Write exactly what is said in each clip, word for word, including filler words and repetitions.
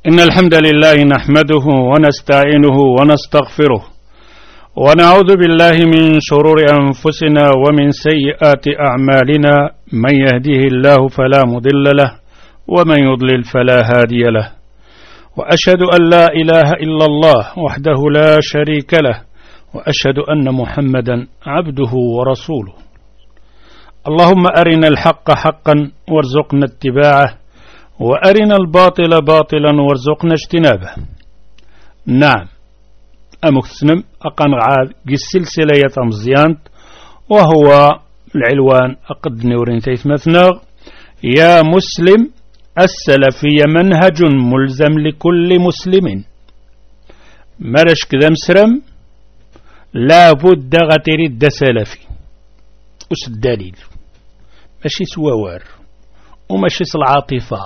إن الحمد لله نحمده ونستعينه ونستغفره ونعوذ بالله من شرور أنفسنا ومن سيئات أعمالنا. من يهده الله فلا مضل له ومن يضلل فلا هادي له، وأشهد أن لا إله إلا الله وحده لا شريك له، وأشهد أن محمدا عبده ورسوله. اللهم أرنا الحق حقا وارزقنا اتباعه، وأرنا الباطل باطلا وارزقنا اجتنابه. نعم أمكتسنم أقنعاد السلسلة يتمزيانت، وهو العلوان أقد نورين ثيث مثناغ. يا مسلم السلفية منهج ملزم لكل مسلم. مرش كذا مسرم لا بد غتريد سلفي. وش الدليل؟ ماشي سوار وماشي العاطفة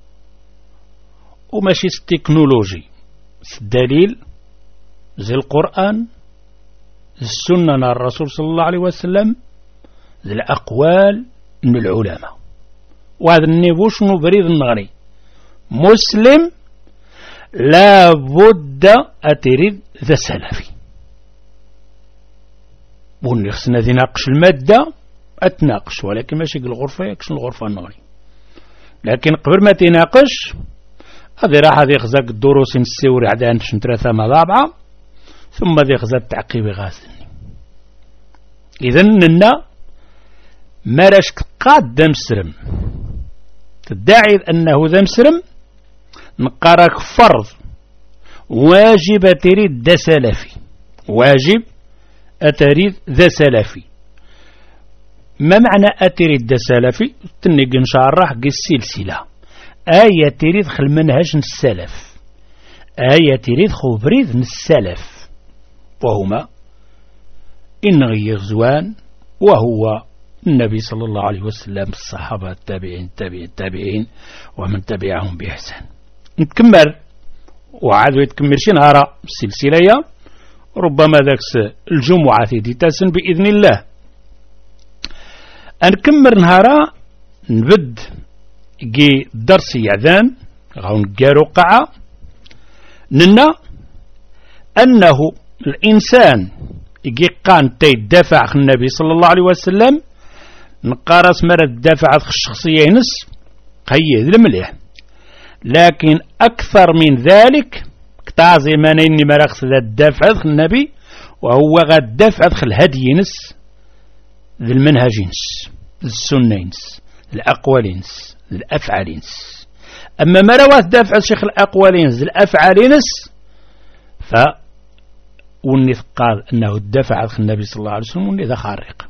وماشي التكنولوجي. الدليل زي القرآن، السنة الرسول صلى الله عليه وسلم، زي الأقوال من العلماء. وهذا النيفو شنو بريد النغني مسلم لا بد أتريد ذا سلفي. وني خصنا ذي ناقش المادة أتناقش، ولكن ماشي الغرفة يكشن الغرفة النغني. لكن قبل ما تناقش هذه راح هذه خزاك الدروس نسيوري عدان شنتراثة مضابعة، ثم ذي خزا التعقيب غازني. إذن لنا مرشك قاد دم سرم تدعي أنه ذا مسرم نقارك فرض واجب تريد ذا سلفي، واجب أتريد ذا سلفي. ما معنى أتريد ذا سلفي؟ تنقي نشارح قي السلسلة. آية تريد خل منهج السلف، آية تريد خبريد السلف، وهما إن غير زوان وهو النبي صلى الله عليه وسلم، الصحابة التابعين التابعين التابعين ومن تبعهم بإحسان. نتكمل وعادوا يتكمل شي نهار السلسلة، ربما ذاك الجمعة دي تاسن بإذن الله. أنكمل نهارا نبد جي درس يعذان غون جارو قاعة ننا أنه الإنسان يجي قان تيدافع عن النبي صلى الله عليه وسلم، نقارس مرة دافع عن الشخصية نس قيد المليح. لكن أكثر من ذلك كتعزي مانيني مرخص ذا الدافع عن النبي، وهو غاد دافع عن الهدي نس ذي المنهج نس، السنة نس، الأقوال نس، الأفعال نس. أما ما رواه دافع الشيخ الأقوال نس الأفعال نس، ف وني قال أنه الدافع عن النبي صلى الله عليه وسلم وني ذا خارق.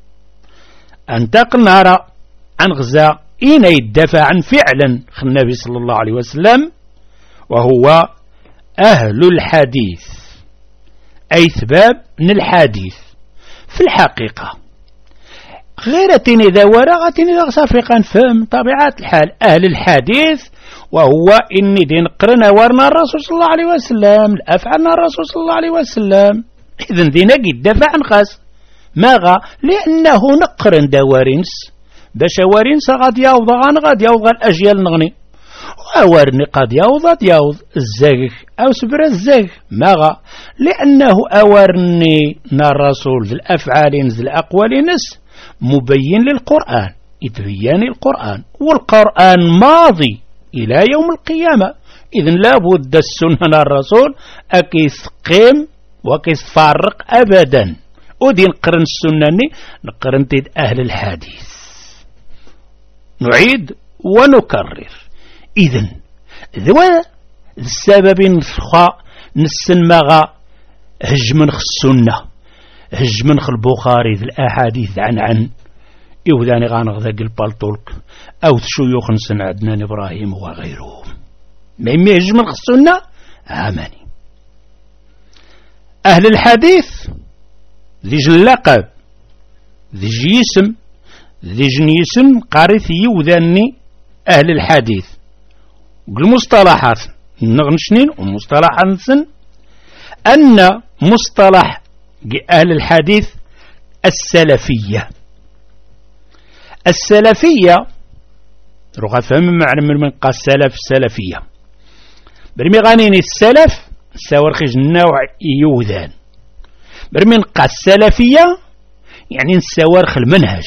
انتقل نهار عن غزاء إين يدافع عن فعلا النبي صلى الله عليه وسلم، وهو أهل الحديث، أي سباب من الحديث. في الحقيقة غير تيني ذا ورا غتيني ذا صافقا فهم طبيعة الحال أهل الحديث، وهو إني دين قرنا ورنا الرسول صلى الله عليه وسلم، أفعلنا الرسول صلى الله عليه وسلم. إذن دينا قد دفع عن خاص ماغا لأنه نقرن دوارنس باش وارنس غاد يوض غان غاد يوض الأجيال نغني، وورني قد يوض يوض الزاق أو سبر الزاق ماغا لأنه أورني نا الرسول ذي الأفعال ذي الأقوال نس مبين للقرآن، يتبين القرآن، والقرآن ماضي إلى يوم القيامة. إذن لابد السنة الرسول أكيس قيم وكيس فارق أبدا. ودي نقرن السنة نقرن تيد أهل الحديث. نعيد ونكرر. إذن ذو السبب نخاء نسنمغا هج من السنة، هج من البخاري ذي الأحاديث عن عن يوداني غانغذاق البالطولك أو شيوخ نسن عدنان إبراهيم وغيرهم. ما يميهج من السنة آمني. أهل الحديث ذي جلقب ذي جيسم ذي جنيسم قارث يوداني أهل الحديث. والمصطلحات نغنشنين ومصطلحات نسن أن مصطلح أهل الحديث السلفية. السلفية رغم فهم معنى من قال السلف السلفية برمي غانيني السلف ساور خيج النوع يوذان برمي نقع السلفية يعني نساور خل المنهج.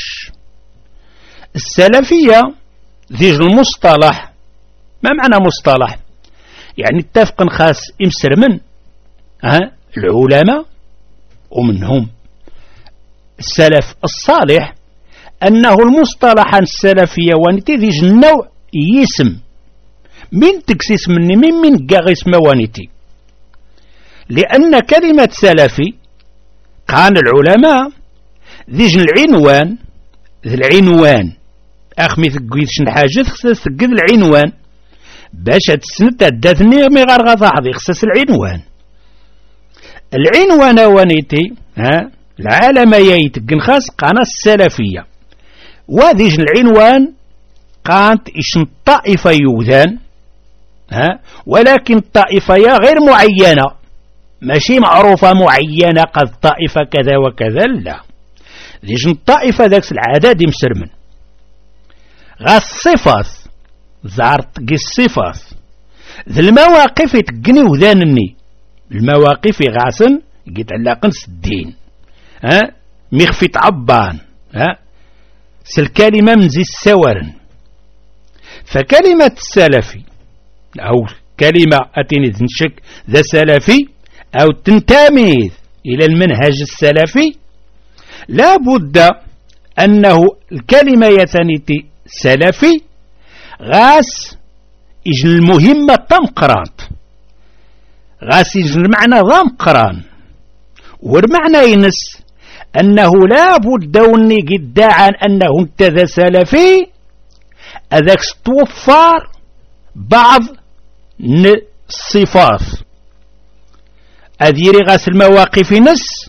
السلفية ذيج المصطلح ما معنى مصطلح؟ يعني اتفق خاص امسر من ها العلماء ومنهم السلف الصالح أنه المصطلح عن السلفية وانتي ذيج النوع يسم من تكسيس مني من من قاغيس موانيتي، لأن كلمة سلفي قال العلماء ذيج العنوان ذي العنوان أخمي ثقيد شن حاجة خصها ثقيد العنوان باش هتسند تدثني مي غير غضاحظي خصها العنوان. العنوان وانيتي ها العالم يتقن خاص قانا السلفية وذيج العنوان قانت إشن الطائفة يوذان ها ولكن الطائفة غير معينة ماشي معروفة معينة قد طائفة كذا وكذا لا ذيج الطائفة ذاك العدد مسرمن غا الصفات زعرت قي الصفات ذي المواقف يتقني وذانني المواقف غاسن يتعلقن الدين ها مخفي تعبان ها سالكلمة من زي السوارن. فكلمة السلفي أو كلمة أتيني تنشك ذا سلفي أو تنتمي إلى المنهج السلفي لا بد أنه الكلمة يتنيتي سلفي غاس إجن المهمة تمقرانت غاس إجن المعنى ضمقران والمعنى ينس أنه لا بد وني قداعا أنه انت ذا سلفي أذاك توفر بعض الصفات أذيري غاس المواقف نس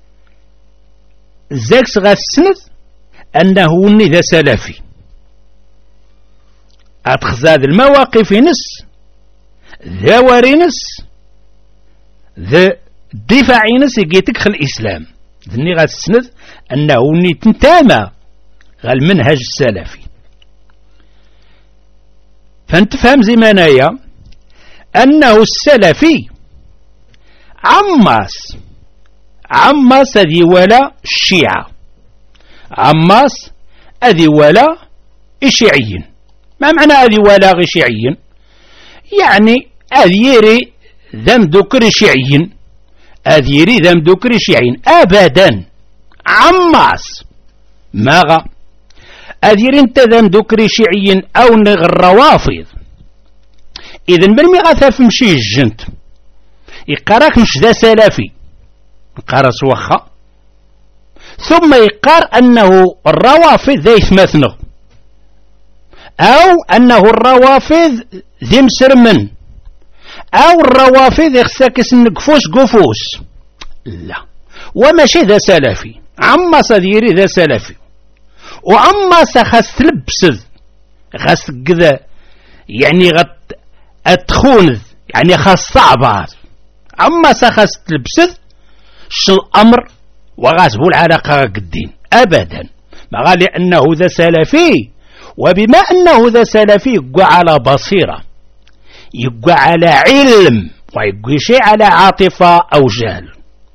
زاكس غاس سند أنه وني ذا سلفي أتخزاد المواقف نس ذا وارنس ذا الدفاع نس يجيتك خل الإسلام ذني غاس سند أنه وني تنتامى غا المنهج السلفي. فانت فهم زي مانايا أنه السلفي عماس عماس أذي ولا الشيعة عماس أذي ولا الشيعيين. ما معنى أذي ولا غي شيعيين؟ يعني أذيري ذم ذكر شيعيين أذيري ذم ذكر شيعيين أبدا عماس ماغا أذير انت ذن ذكر شيعيين أو نغ الروافض إذن برمي غاثاف مشي الجنت يقارك مش ذا سلفي يقارس وخا ثم يقار أنه الروافض ذا يثمثنغ أو أنه الروافض ذي مسرمن أو الروافض يخساكس نقفوس قفوس لا وماشي ذا سلفي عما صديري ذا سلفي وعما سخاس تلبسذ خاس كذا يعني غت أتخونذ يعني خاص صعبات عما سخاس تلبسذ شو الأمر وغاسبو العلاقة قدين أبدا ما قال لأنه ذا سلفي وبما أنه ذا سلفي يقوى على بصيرة يقوى على علم ويقوى شيء على عاطفة أو جهل.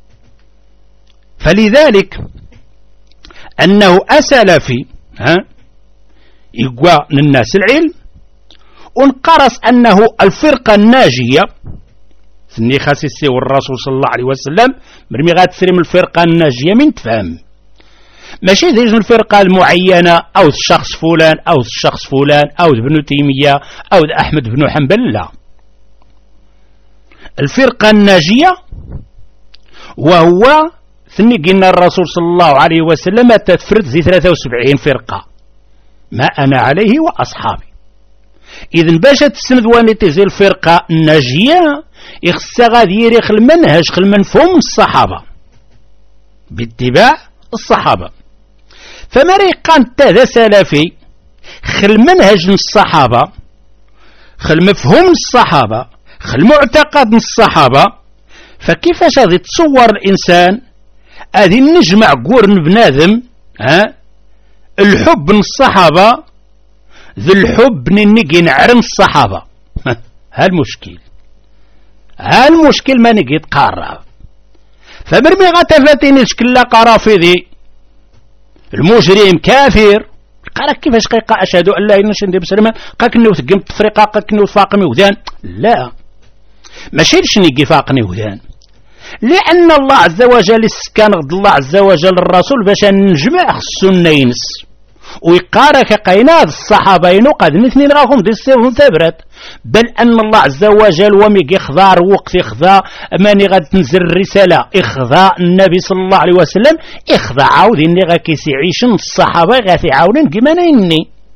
فلذلك أنه أسلفي ها يقوى للناس العلم ونقرص أنه الفرقة الناجية ثني خاسسي والرسول صلى الله عليه وسلم مرمي غاد تسرم الفرقة الناجية من تفهم ماشي ذيج الفرقة المعينة أو الشخص فلان أو الشخص فلان أو ابن تيمية أو أحمد بن حنبل لا الفرقة الناجية وهو ثني قلنا الرسول صلى الله عليه وسلم تفرد زي ثلاثة وسبعين فرقة ما أنا عليه وأصحابي. إذن باش تسند وانيتي زي الفرقة الناجية يخصها غادي يريخ المنهج خل منفهم الصحابة باتباع الصحابة. فمريقا انت ذا سلفي خل منهج الصحابة خل مفهوم الصحابة خل معتقد الصحابة فكيفاش غادي تصور الإنسان هذه نجمع قورن بنادم ها الحب من الصحابة ذي الحب ننقي نعرم الصحابة ها المشكل ها المشكل ما نجي تقارب فبرمي غتفتيني شكل قرافضي المجرم كافر قالك كيفاش قيقا اشهد ان لا اله الا الله بسلمان قاك نوث قمت تفريقا قاك نوث فاقني وذان لا ماشي لشني فاقني وذان لان الله عز وجل كان غض الله عز وجل الرسول باش نجمع خصو ينس ويقارك قيناد الصحابه ينو قد اثنين راهم دي السيف ثبرت بل ان الله عز وجل وميك يخضع وقت يخضع ماني غاد تنزل الرساله اخضع النبي صلى الله عليه وسلم اخضع عاود اني غاكيسي عيشن الصحابه غاثي عاونين كيما نيني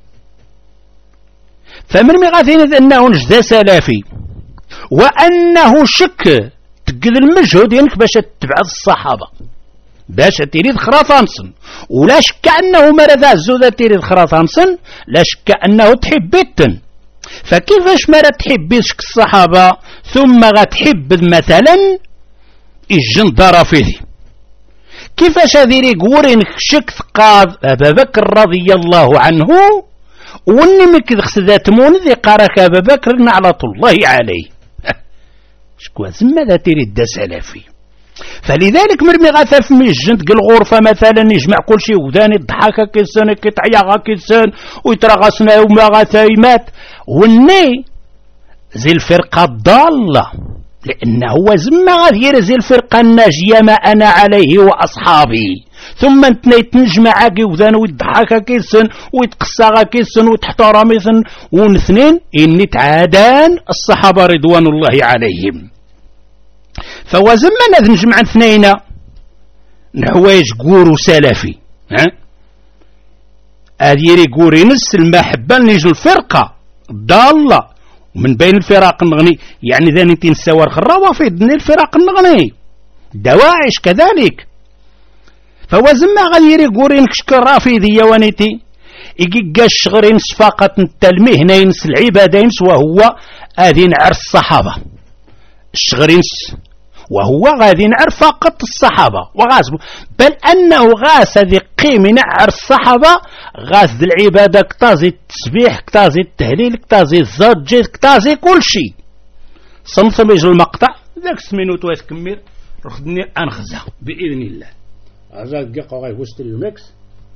فمن مي غاثي انه نجد سلفي وانه شك تقد المجهود ينك باش تبعث الصحابه باش تريد خراطانسن ولا شك انه مرض الزوده تريد خراطانسن لا شك انه تحبيتن فكيفاش ما تحبيش الصحابه ثم غتحب مثلا الجندره فيه كيفاش هذي يقولين شك ثقاد ابا بكر رضي الله عنه وني مك خسدات مون ذي قارك ابا بكر نعلة الله عليه شكوا زما ذا تريد دا سلفي فلذلك مرمي غاثف من الجند قل غرفة مثلا يجمع كل شيء وداني الضحاكة كيسان كيتعيا كيسان ويترغسنا وما غاثايمات وني زي الفرقة الضالة لأنه هو زما غادي زي الفرقة الناجية ما أنا عليه وأصحابي ثم انتني تنجمع كيوذان ويضحاكا كيسن ويتقصاغا كيسن وتحترميسن ونثنين إني تعادان الصحابة رضوان الله عليهم فوزمنا نجمع اثنين نحوايج قورو سلفي ها هذه قوري نس المحبة نيجو الفرقة ضالة ومن بين الفرق النغني يعني ذا نتين سوار الروافد من الفرق النغني دواعش كذلك فوزما غيري قوري نكشكر رافضية ونتي يجي الشغرين سفاقة التلميه نينس العبادين وهو هذه نعرف الصحابة الشغرين وهو غادي نعرف فقط الصحابة وغاسبه بل أنه غاس ذي قيم نعرف الصحابة غاس ذي العبادة كتازي التسبيح كتازي التهليل كتازي الزجاج كتازي كل شيء صمت بيجي المقطع ذاك سمينوت ويتكمل رخدني أنخزها بإذن الله هذا الدقيقة غاي وسط المكس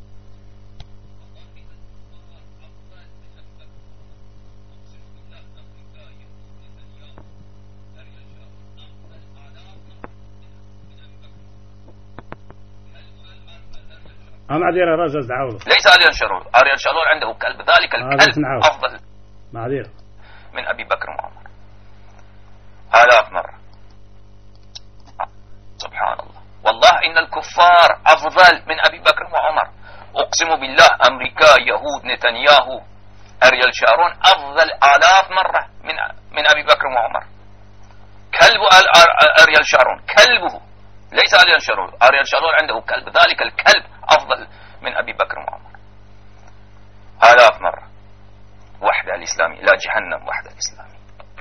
أم عذيرة رجل دعوه ليس أريال شارون أريال شارون عنده كلب ذلك الكلب أفضل معذيرة من أبي بكر وعمر آلاف مرة سبحان الله والله إن الكفار أفضل من أبي بكر وعمر أقسم بالله أمريكا يهود نتنياهو أريال شارون أفضل آلاف مرة من من أبي بكر وعمر كلب أريال شارون كلبه ليس أريال شارون أريال شارون عنده كلب ذلك الكلب أفضل من أبي بكر وعمر آلاف مرة وحدة الإسلامي لا جهنم وحدة الإسلامي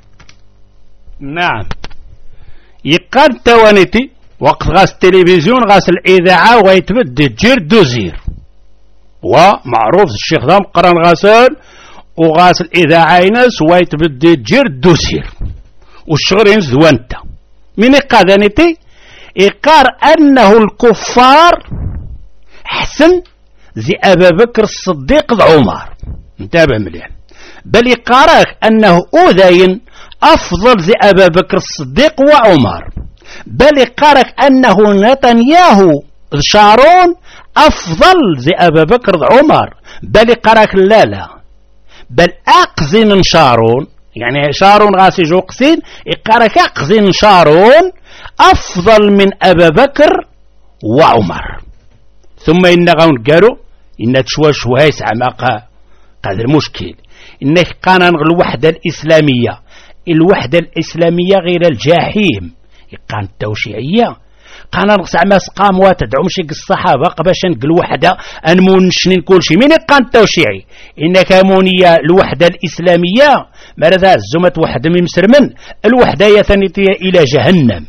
نعم يقال توانيتي وقت غاس التلفزيون غاس الإذاعة ويتبدد جير دوزير ومعروف الشيخ ذا مقرن غاسل وغاس الإذاعة ينس ويتبدد جير دوزير والشغرين زوانتا من إقادانيتي إقار أنه الكفار حسن زي أبا بكر الصديق عمر انتبه مليان بل يقارك أنه أوذين أفضل زي أبا بكر الصديق وعمر بل يقارك أنه نتنياهو شارون أفضل زي أبا بكر عمر بل يقارك لا لا بل أقزن شارون يعني شارون غاسي جو قسين يقارك أقزن شارون أفضل من أبا بكر وعمر ثم إن غون قالوا إن تشوى شويس عماقة هذا المشكل إنك قانا الوحدة الإسلامية الوحدة الإسلامية غير الجحيم كان التوشيعية قانا نقصع ما سقام وتدعو مشي الصحابة باش نقل وحدة أنمون شنين كل شيء من قان التوشيعي إنك مونية الوحدة الإسلامية مرذا الزمة وحدة من مسرمن الوحدة يثنيتية إلى جهنم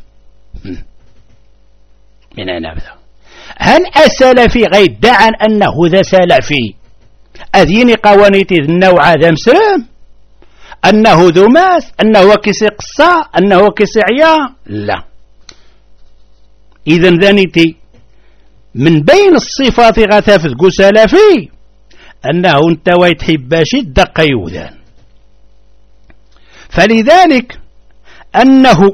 من أين أبدا هل أسلفي غيدعا أنه ذا سلفي أذيني قوانيتي النوع ذا مسلم أنه ذو ماس، أنه كيسي قصة، أنه كيسي عيا، لا. إذن ذانيتي من بين الصفات غتافذ قو سلفي أنه انت ويتحباشي الدق يوذان. فلذلك أنه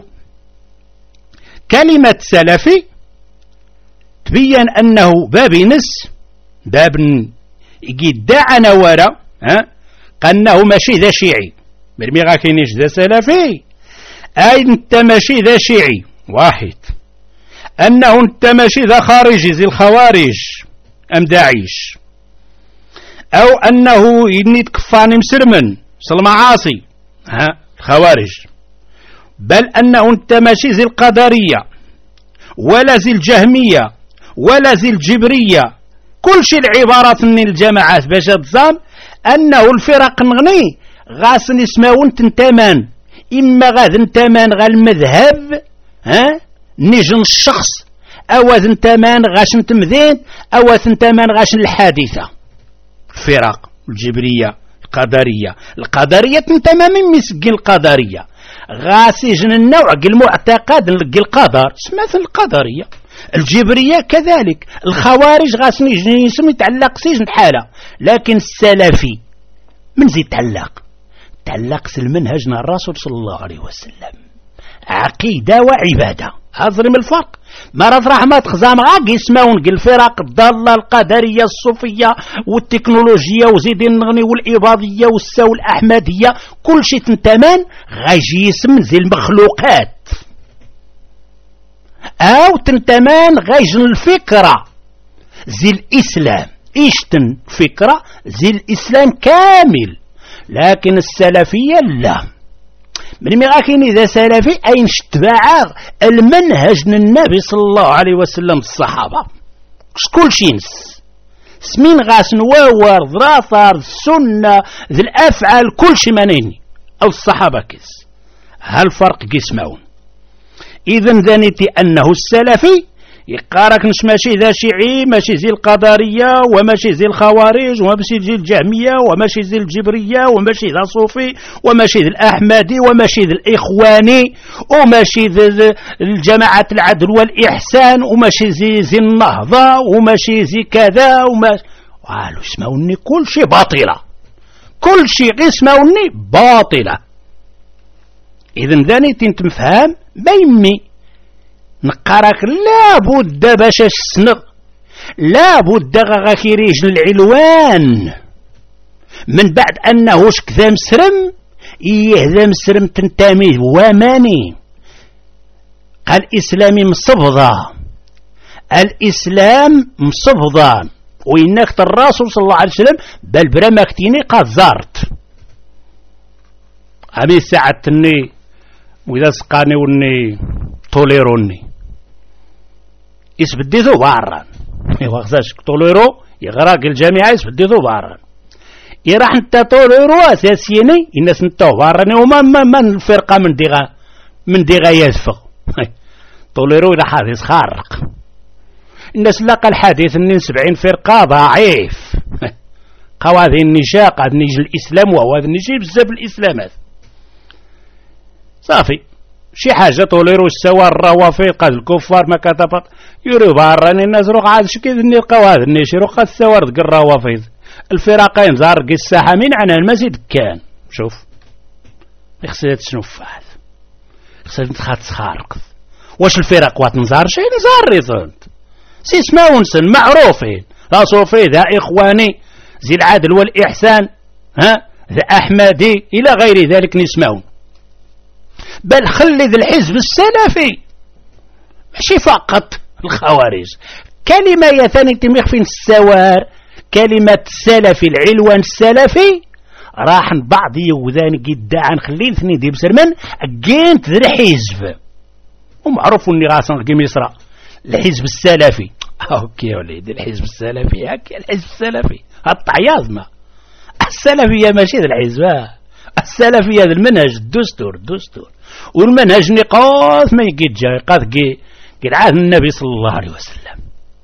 كلمة سلفي تبين أنه باب نس باب يدعنا ورا ها قالناه ماشي ذا شيعي مرمي غاكينيش ذا سلفي، أي انت ماشي ذا شيعي واحد، أنه انت ماشي ذا خارجي زي الخوارج أم داعش، أو أنه ينيت كفاني مسرمن المعاصي ها الخوارج، بل أنه انت ماشي زي القدرية ولا زي الجهمية ولا زي الجبرية، كل شيء العبارات من الجماعات باش تزام أنه الفرق نغني غاسن يسماون تنتمان، إما غاد انتمان غا المذهب ها نجن الشخص، أو انتمان غاش نتمذين، أو انتمان غاش الحادثة. الفرق الجبرية القدرية القدرية تنتمان من مسجين القدرية غاسي جن النوع المعتقد القدر سمات القدرية. الجبرية كذلك، الخوارج غاسني جنسم يتعلق سيجن حالة، لكن السلفي من زي تعلق تعلق المنهج الرسول صلى الله عليه وسلم، عقيدة وعبادة. هذا من الفرق. مرات رحمة خزام غاق يسمعون الفرق الضالة القدرية الصوفية والتكنولوجيا وزيدين النغني والإباضية والساو الأحمدية، كل شيء تنتمان غاجي يسم زي المخلوقات، أو تنتمان غاجن الفكرة زي الإسلام، إيشتن فكرة زي الإسلام كامل. لكن السلفية لا، من مغاكين إذا سلفي أي نشتبع المنهج النبي صلى الله عليه وسلم الصحابة كل شينس سمين غاس نواور ذراثار السنة ذي الأفعال كل شي منيني أو الصحابة كيس هالفرق قسمون. إذن ذنيتي أنه السلفي يقارك نش ماشي ذا شيعي، ماشي زي القدرية، وماشي زي الخوارج، وماشي زي الجهمية، وماشي زي الجبرية، وماشي ذا صوفي، وماشي ذي الأحمدي، وماشي ذي الإخواني، وماشي ذي الجماعة العدل والإحسان، وماشي زي زي النهضة، وماشي زي كذا وما قالوا اسمعوني كل شيء باطلة، كل شيء اسمعوني باطلة. إذن ذاني تنتمفهم بيمي نقارك لابد باش السنغ لابد غاكيريج العلوان من بعد أنه شكذا مسرم يهذا مسرم تنتامي وماني الإسلامي مصبضة، الإسلام مصبضة وإنك الرسول صلى الله عليه وسلم بل برمكتيني قد زارت أبي ساعدتني وإذا سقاني وني طوليروني يسبديتو بارا ايوا خصاش طوليرو يغراق الجامعة يسبديتو بارا يراح انت طوليرو اساسيني الناس نتو بارا وما من الفرقة من ديغا من ديغا يدفق طوليرو إذا حادث خارق الناس لقى الحديث ان سبعين فرقة ضعيف قاو هذه النشاق هذا نيجي الإسلام وهو هذا نيجي بزاف الإسلامات صافي شي حاجة طوليرو السوار الروافي قاد الكفار ما كتبط يوري باراني الناس روح عاد شكي ذني لقاو هذا النيشي روح السوار دق الروافي الفرقين زار قي الساحة من عنا المسجد كان شوف خصها تشنوف هذا خصها تخات خارق واش الفرق وات نزار شي نزار ريزونت سي اسماون سن معروفين لا صوفي ذا إخواني زي العدل والإحسان ها ذا أحمدي إلى غير ذلك نسمعون. بل خلي ذا الحزب السلفي ماشي فقط الخوارج كلمة يثاني تمخفين السوار كلمة السلفي العلوان السلفي راح بعض يوذان قد عن خلين ثني دي بسرمن قينت ذا الحزب ومعروف اني غاسن قي مصر الحزب السلفي اوكي يا وليدي الحزب السلفي هكا الحزب السلفي الطعيازمة السلفية ماشي ذا الحزب السلفية ذا المنهج الدستور الدستور والمنهج نقاط ما يقيد جاي قاث قي قد عاد النبي صلى الله عليه وسلم.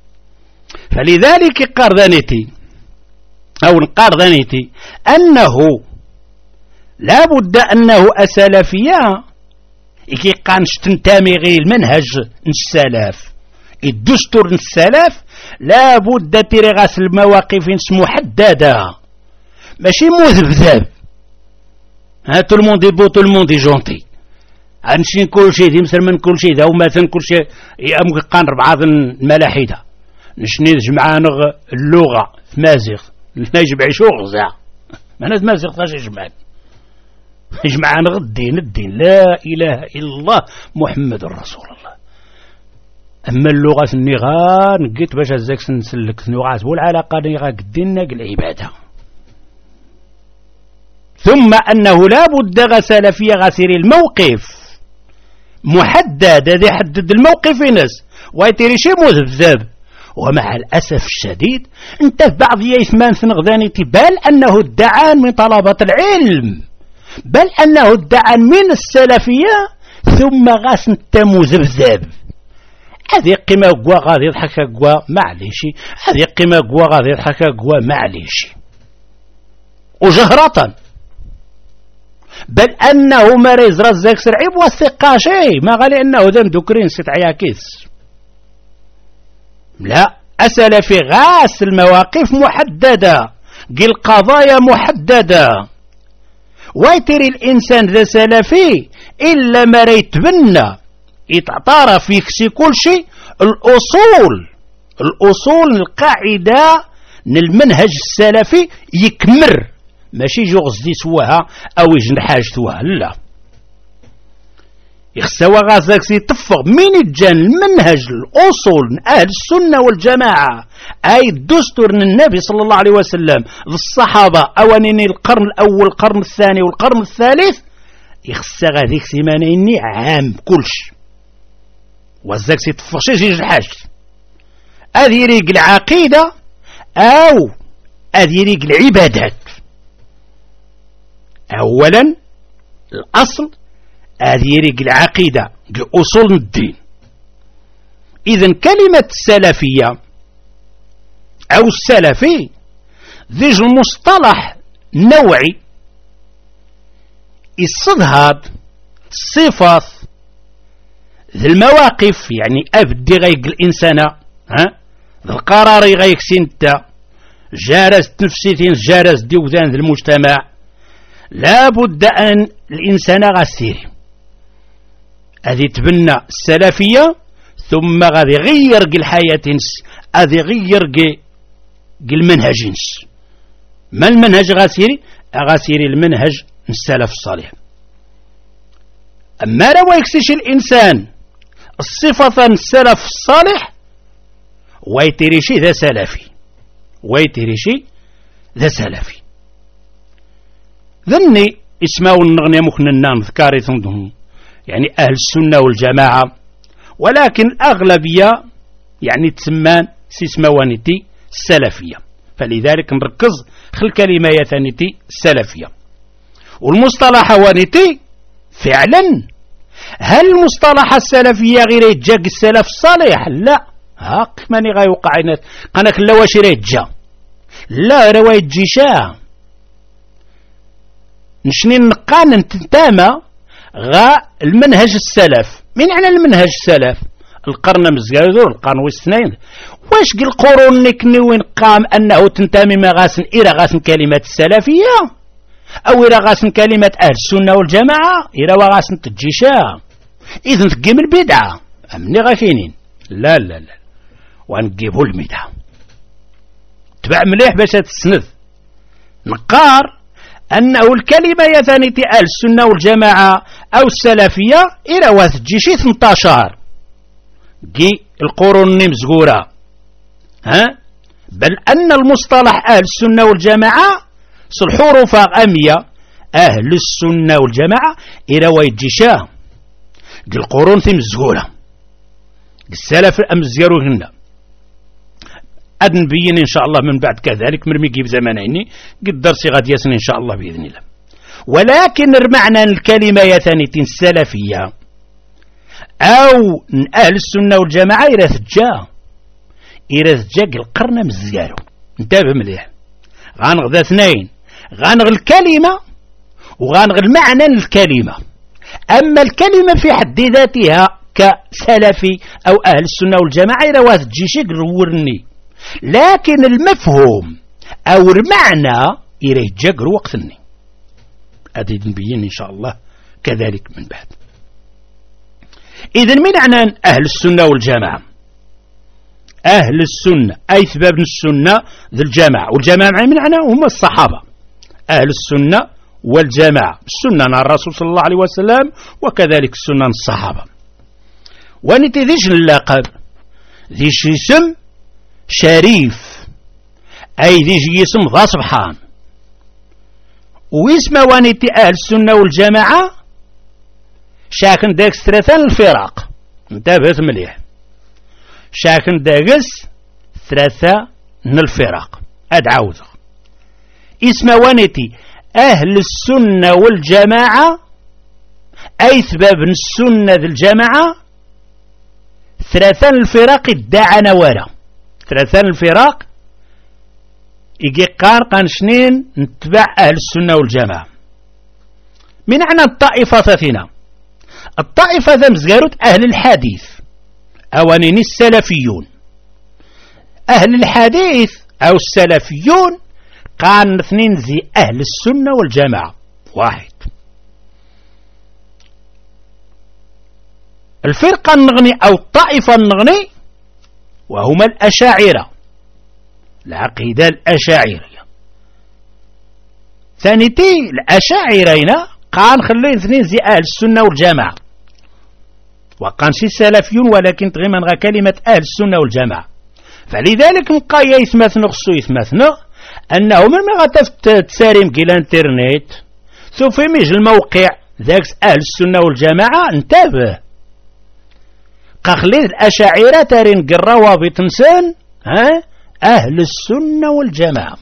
فلذلك قاردانيتي أو نقاردانيتي أنه لا بد أنه السلفية كي قانش تنتمي غير المنهج السلف الدستور السلف لا بد تيري غاس المواقف محددة ماشي مذبذب. ها تو الموند بو تو الموند جونتي غنمشي كل شيء دي مسلم من كل شيء دا ومثلا كل شيء يأمك قان بعض الملاحدة نشني جمعان اللغة في مازيغ لا يجمع شغل ما ناس مازيغ تاش يجمعان يجمعان الدين الدين لا إله إلا الله محمد رسول الله. أما اللغة النغان قلت باش هزاك سنسلك نغاس والعلاقة نغا قدنا العبادة. ثم أنه لا بد غسل في غسير الموقف محدد هذا يحدد الموقف في ناس ويتري شي مذبذب. ومع الأسف الشديد انت في بعض يثمان سنغذاني تبال أنه ادعان من طلبة العلم بل أنه ادعان من السلفية ثم غاس انت مذبذب. هذه قيمة قوى غادي يضحك قوى معليشي هذه قيمة قوى غادي يضحك قوى معليشي وجهرة بل أنه مريز رزاك سرعيب والثقة شيء ما غالي أنه ذن دكرين ستعيا كيس لا أسأل في غاس المواقف محددة قل قضايا محددة ويتري الإنسان ذا سلفي إلا ما ريتبنى يتعطار في كل شيء الأصول الأصول القاعدة المنهج السلفي يكمر ماشي جو غزدي سواها أو يجن حاجتوها لا يخسوا غازاك سيطفق من الجان المنهج الأصول أهل السنة والجماعة أي الدستور النبي صلى الله عليه وسلم للصحابة أوانين القرن الأول القرن الثاني والقرن الثالث يخسى غاديك سيمانيني عام كلش وزاك سيطفق شي يجن حاجت هذه ريق العقيدة أو هذه ريق العبادات. أولا الأصل هذه ريق العقيدة أصول الدين. إذن كلمة السلفية أو السلفي ذيج المصطلح نوعي الصدهاد صفات ذي المواقف يعني أبدي غيق الإنسان ها ذي القرار غيك سنتا جارز نفسيتين جارز ديوذان ذي المجتمع لا بد أن الإنسان غسير هذه تبنى السلفية ثم غادي غير الحياة هذه غير المنهج ما المنهج غسيري غسيري المنهج السلف الصالح. أما لو يكسش الإنسان الصفة السلف الصالح ويتريشي ذا سلفي ويتريشي ذا سلفي ذني اسمه النغنية مخننان ذكاري ثندهم يعني أهل السنة والجماعة ولكن الأغلبية يعني تسمان سيسموانيتي السلفية فلذلك نركز خل كلمة يثانيتي السلفية والمصطلح وانيتي فعلا هل مصطلح السلفية غير يتجاق السلف الصالح لا هاك ماني غايوقع قناك لا واش يتجا لا رواية جيشاه نشني نقان نتتامى غا المنهج السلف من على المنهج السلف القرن مزقاذور القرن والاثنين واش قل قرون نكني وين قام أنه تنتمي ما غاسن إلى غاسن كلمة السلفية أو إلى غاسن كلمة أهل السنة والجماعة إلى وغاسن تجيشا إذن تقيم البدعة أمني غاكينين لا لا لا وانقيبوا البدعة تبع مليح باش تسند نقار أنه الكلمة يثانيتي أهل السنة والجماعة أو السلفية إلى وثجيشي ثمنتاشر جي القرون مزغورة ها بل أن المصطلح أهل السنة والجماعة صالحروف أمية أهل السنة والجماعة إلى ويتجيشا جي القرون مزغورة السلف أمزيرو هنا أدن بيين إن شاء الله من بعد كذلك مرمي يجيب زمانيني قد درسي غاد يسن إن شاء الله بإذن الله. ولكن المعنى الكلمة يثانية السلفية أو أهل السنة والجماعة إلى ثجا إلى ثجا القرن مزيارو انتبه مليح غانغ ذا اثنين غانغ الكلمة وغنغ المعنى الكلمة. أما الكلمة في حد ذاتها كسلفي أو أهل السنة والجماعة إذا تجي شي قرورني، لكن المفهوم أو المعنى إليه جاقر وقتني هذه نبين إن شاء الله كذلك من بعد. إذن من معنى أهل السنة والجماعة؟ أهل السنة أي سبب السنة ذي الجماعة، والجماعة من معنى هم الصحابة. أهل السنة والجماعة، السنة عن الرسول صلى الله عليه وسلم وكذلك السنة الصحابة. ونتي ذيش اللقب ذيش اسم شريف أي ذيش اسم ذا سبحان، واسم ونتي أهل السنة والجماعة شاكن داك ثلاثة الفرق. انتبهت مليح، شاكن داكس ثلاثة من الفرق أدعوذ. اسم ونتي أهل السنة والجماعة أي سبب السنة ذي الجماعة ثلاثة الفرق ادعى نوارا. ثلاثة الفرق يجي قار قان شنين نتبع أهل السنة والجماعة. من معنى الطائفة فينا؟ الطائفة ذا مزقاروت أهل الحديث أوانين السلفيون. أهل الحديث أو السلفيون قان اثنين زي أهل السنة والجماعة واحد. الفرقة النغني أو الطائفة النغني وهما الأشاعرة، العقيدة الأشاعرية. ثانيتي الأشاعرين قان خلين اثنين زي أهل السنة والجماعة، وقان شي سلفيون ولكن تغيمن غا كلمة أهل السنة والجماعة. فلذلك مقايا يثمثنا خصو يثمثنا أنه من غتفت تساري مكي الانترنت سوف يميج الموقع ذاك أهل السنة والجماعة. انتبه قخليت الأشاعرة تارين قراوابط نسان ها أهل السنة والجماعة.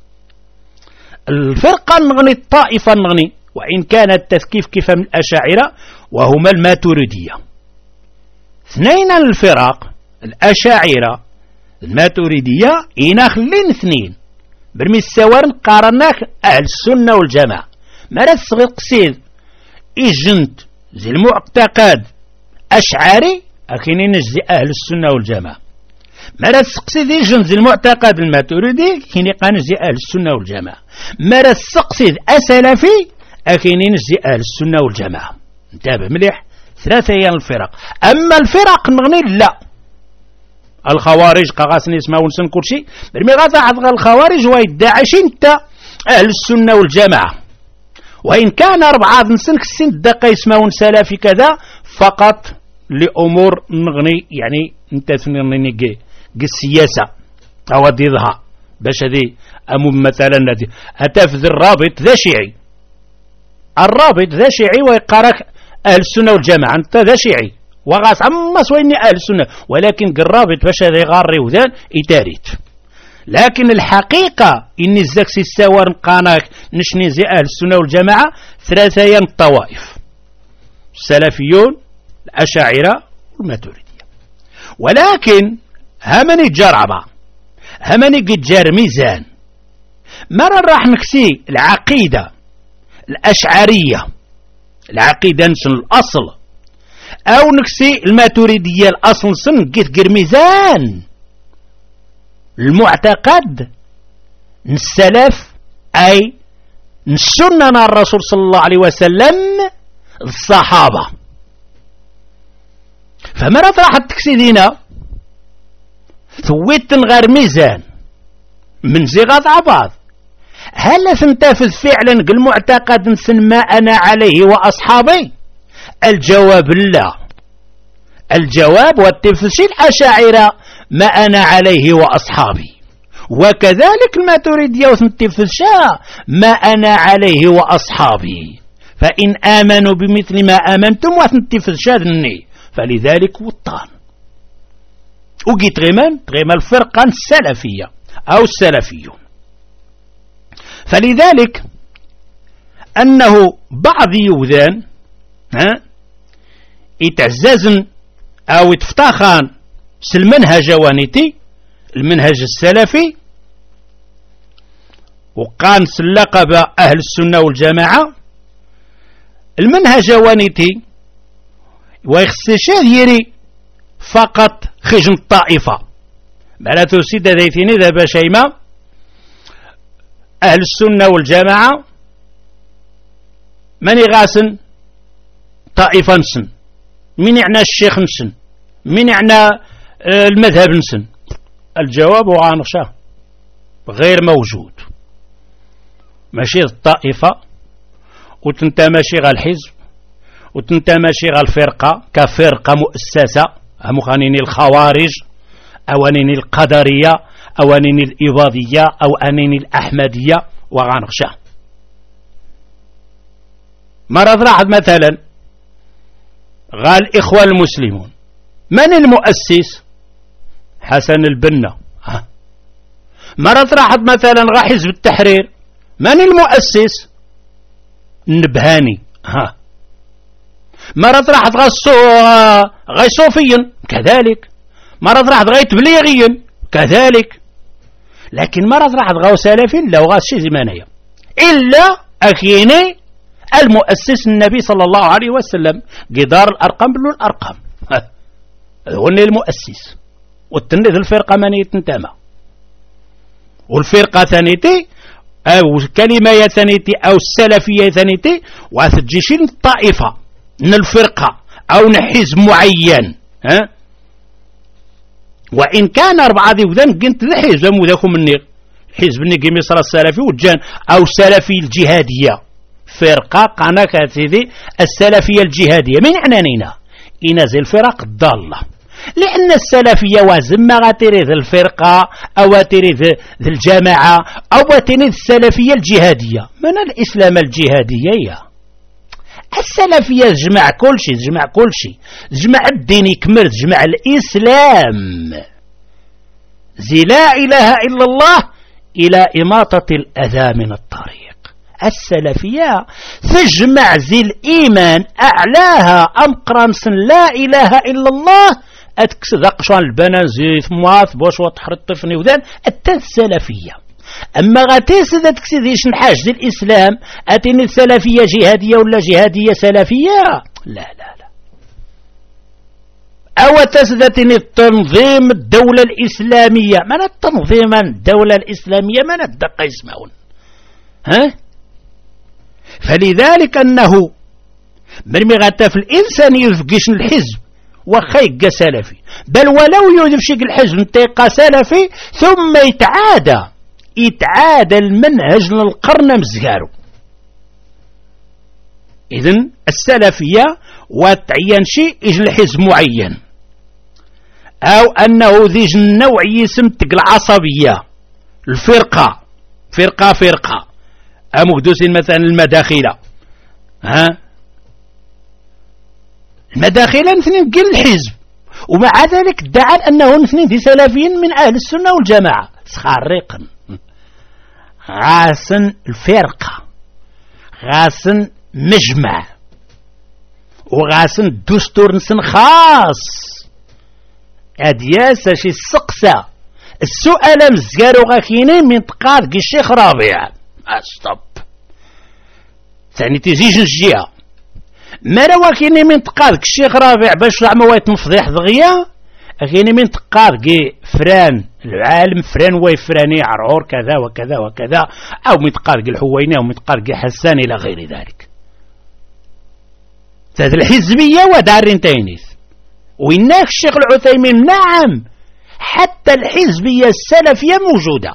الفرقة نغني الطائفة نغني وإن كان التثكيف كيف من الأشاعرة وهما الماتريدية. اثنين الفرق الأشاعرة الماتريدية إنا خلين اثنين برمي السوار قارناك أهل السنة والجماعة. ما رسغ قصيد إجنت زي المعتقد أشعري أكينين نجزي أهل السنة والجماعة. ما رسقسي ذي جنز المعتقد الماتريدي كيني قانجزي أهل السنة والجماعة. ما رسقسي أسلفي أكيني نجزي أهل السنة والجماعة. انتبه مليح، ثلاثة هي الفرق. أما الفرق نغني لا، الخوارج قاقاسني اسمه ونسن كل شيء برمي غاتا عضغ الخوارج ويدعش انت أهل السنة والجماعة، وإن كان أربعة نسن كسين دقا اسمه سلفي كذا فقط لأمور نغني يعني انت ثنيني جي السياسة أو ضدها باش هذه أمو مثلا الذي أتفذ الرابط ذا شيعي، الرابط ذا شيعي ويقارك أهل السنة والجماعة أنت ذا شيعي وغاس عما سويني أهل السنة، ولكن الرابط باش هذا يغاري وذان إتاريت. لكن الحقيقة إن الزكسي السوار قاناك نشني زي أهل السنة والجماعة ثلاثة الطوائف، السلفيون الأشاعرة والماتريدية. ولكن همني جرعبة همني جار ميزان مرة راح نكسي العقيدة الأشعرية العقيدة نسن الأصل أو نكسي الماتريدية الأصل سن جيت جر ميزان المعتقد السلف أي السنة الرسول صلى الله عليه وسلم الصحابة. فمرة راح تكسي دينا ثويت غير ميزان من زغاط عباض هل تنتفذ فعلا المعتقد نسن ما أنا عليه وأصحابي؟ الجواب لا. الجواب والتفسير الأشاعرة ما أنا عليه وأصحابي، وكذلك الماتريدية والتفسير ما أنا عليه وأصحابي، فإن آمنوا بمثل ما آمنتم وتنتفسير فلذلك وطان وقيت غيمان غيمان الفرقة السلفية أو السلفيون. فلذلك أنه بعض يوذان ها يتعززن أو يتفتخان سالمنهج وانيتي المنهج السلفي وقان سلقب أهل السنة والجماعة المنهج وانيتي ويخصش يري فقط خجن الطائفة معناته سيدة ذيتيني ذا بشيمة أهل السنة والجماعة من يغاسن طائفة نسن من يعنى الشيخ نسن من يعنى المذهب نسن. الجواب وعنشاه غير موجود. ماشي الطائفة وتنتماشي غا الحزب وتنتماشي غا الفرقة كفرقة مؤسسة مخانين الخوارج أوانين القدرية أوانين الإباضية أو أنين الأحمدية وغانغشاه. مرة راحت مثلا غا الإخوان المسلمون من المؤسس؟ حسن البنا. مرة راحت مثلا غا حزب التحرير من المؤسس؟ النبهاني. ها مرة راحت غا غا صوفيا كذلك، مرة راحت غا تبليغيا كذلك، لكن مرة راحت غا سلفي لا وغا شي زمانية إلا أخيني المؤسس النبي صلى الله عليه وسلم قدار الأرقام بلو الأرقام هو المؤسس والتنذ الفرقة من يتنتمى والفرقة ثانيتي أو الكلمة ثانيتي أو السلفية ثانيتي وتجيشين الطائفة من الفرقة أو نحزب معين. ها وإن كان أربعة ذي وذن قنت الحزب وذاكم النير حزب النيقي مصر السلفي والجان أو سلفي الجهادية فرقة قناة سيدي السلفية الجهادية من عنانينا إنازل الفرق الضالة لأن السلفية وازم غاتريد الفرقة أو تريد الجماعة أو تريد السلفية الجهادية من الإسلام الجهادية السلفية تجمع كل شيء تجمع كل شيء تجمع الدين يكمل تجمع الإسلام زي لا إله إلا الله إلى إماطة الأذى من الطريق. السلفية تجمع زي الإيمان أعلاها أمقرانس لا إله إلا الله أتكس ذقشان البنان زي ثماث بوش وطحر الطفني وذان أتى السلفية. أما غاتيس إذا تكسيديش نحاج زي الإسلام أتني السلفية جهادية ولا جهادية سلفية لا لا لا أو تسدتني التنظيم الدولة الإسلامية من التنظيم الدولة الإسلامية من الدقة يسمعون. ها فلذلك أنه من مغتف الإنسان يفقش الحزب وخيق سلفي بل ولو يفشق الحزب انتقى سلفي ثم يتعادى يتعادى المنهج للقرن مزقارو. إذن السلفية وتعين شيء يجل حزب معين أو أنه ذي النوع يسمتك العصبية الفرقة فرقة فرقة أمقدوس مثلا المداخلة. ها المداخلة اثنين قل الحزب ومع ذلك ادعى أنه اثنين دي سلفيين من أهل السنة والجماعة سخارقا غاسن الفرقة غاسن مجمع وغاسن الدستور نسن خاص أدياسة شي السقسة السؤال مزقارو غاكيني من تقاد الشيخ رابع أستوب ثاني تزيج الجهة ما روا كيني من تقاد الشيخ رابع باش زعما يتنفضيح ضغيا كيني من تقاد فران العالم فران واي فراني عرعور كذا وكذا وكذا أو من تقاد الحويني أو من تقاد حسان إلى غير ذلك. هذه الحزبية ودار تاينيث وإنك الشيخ العثيمين نعم حتى الحزبية السلفية موجودة.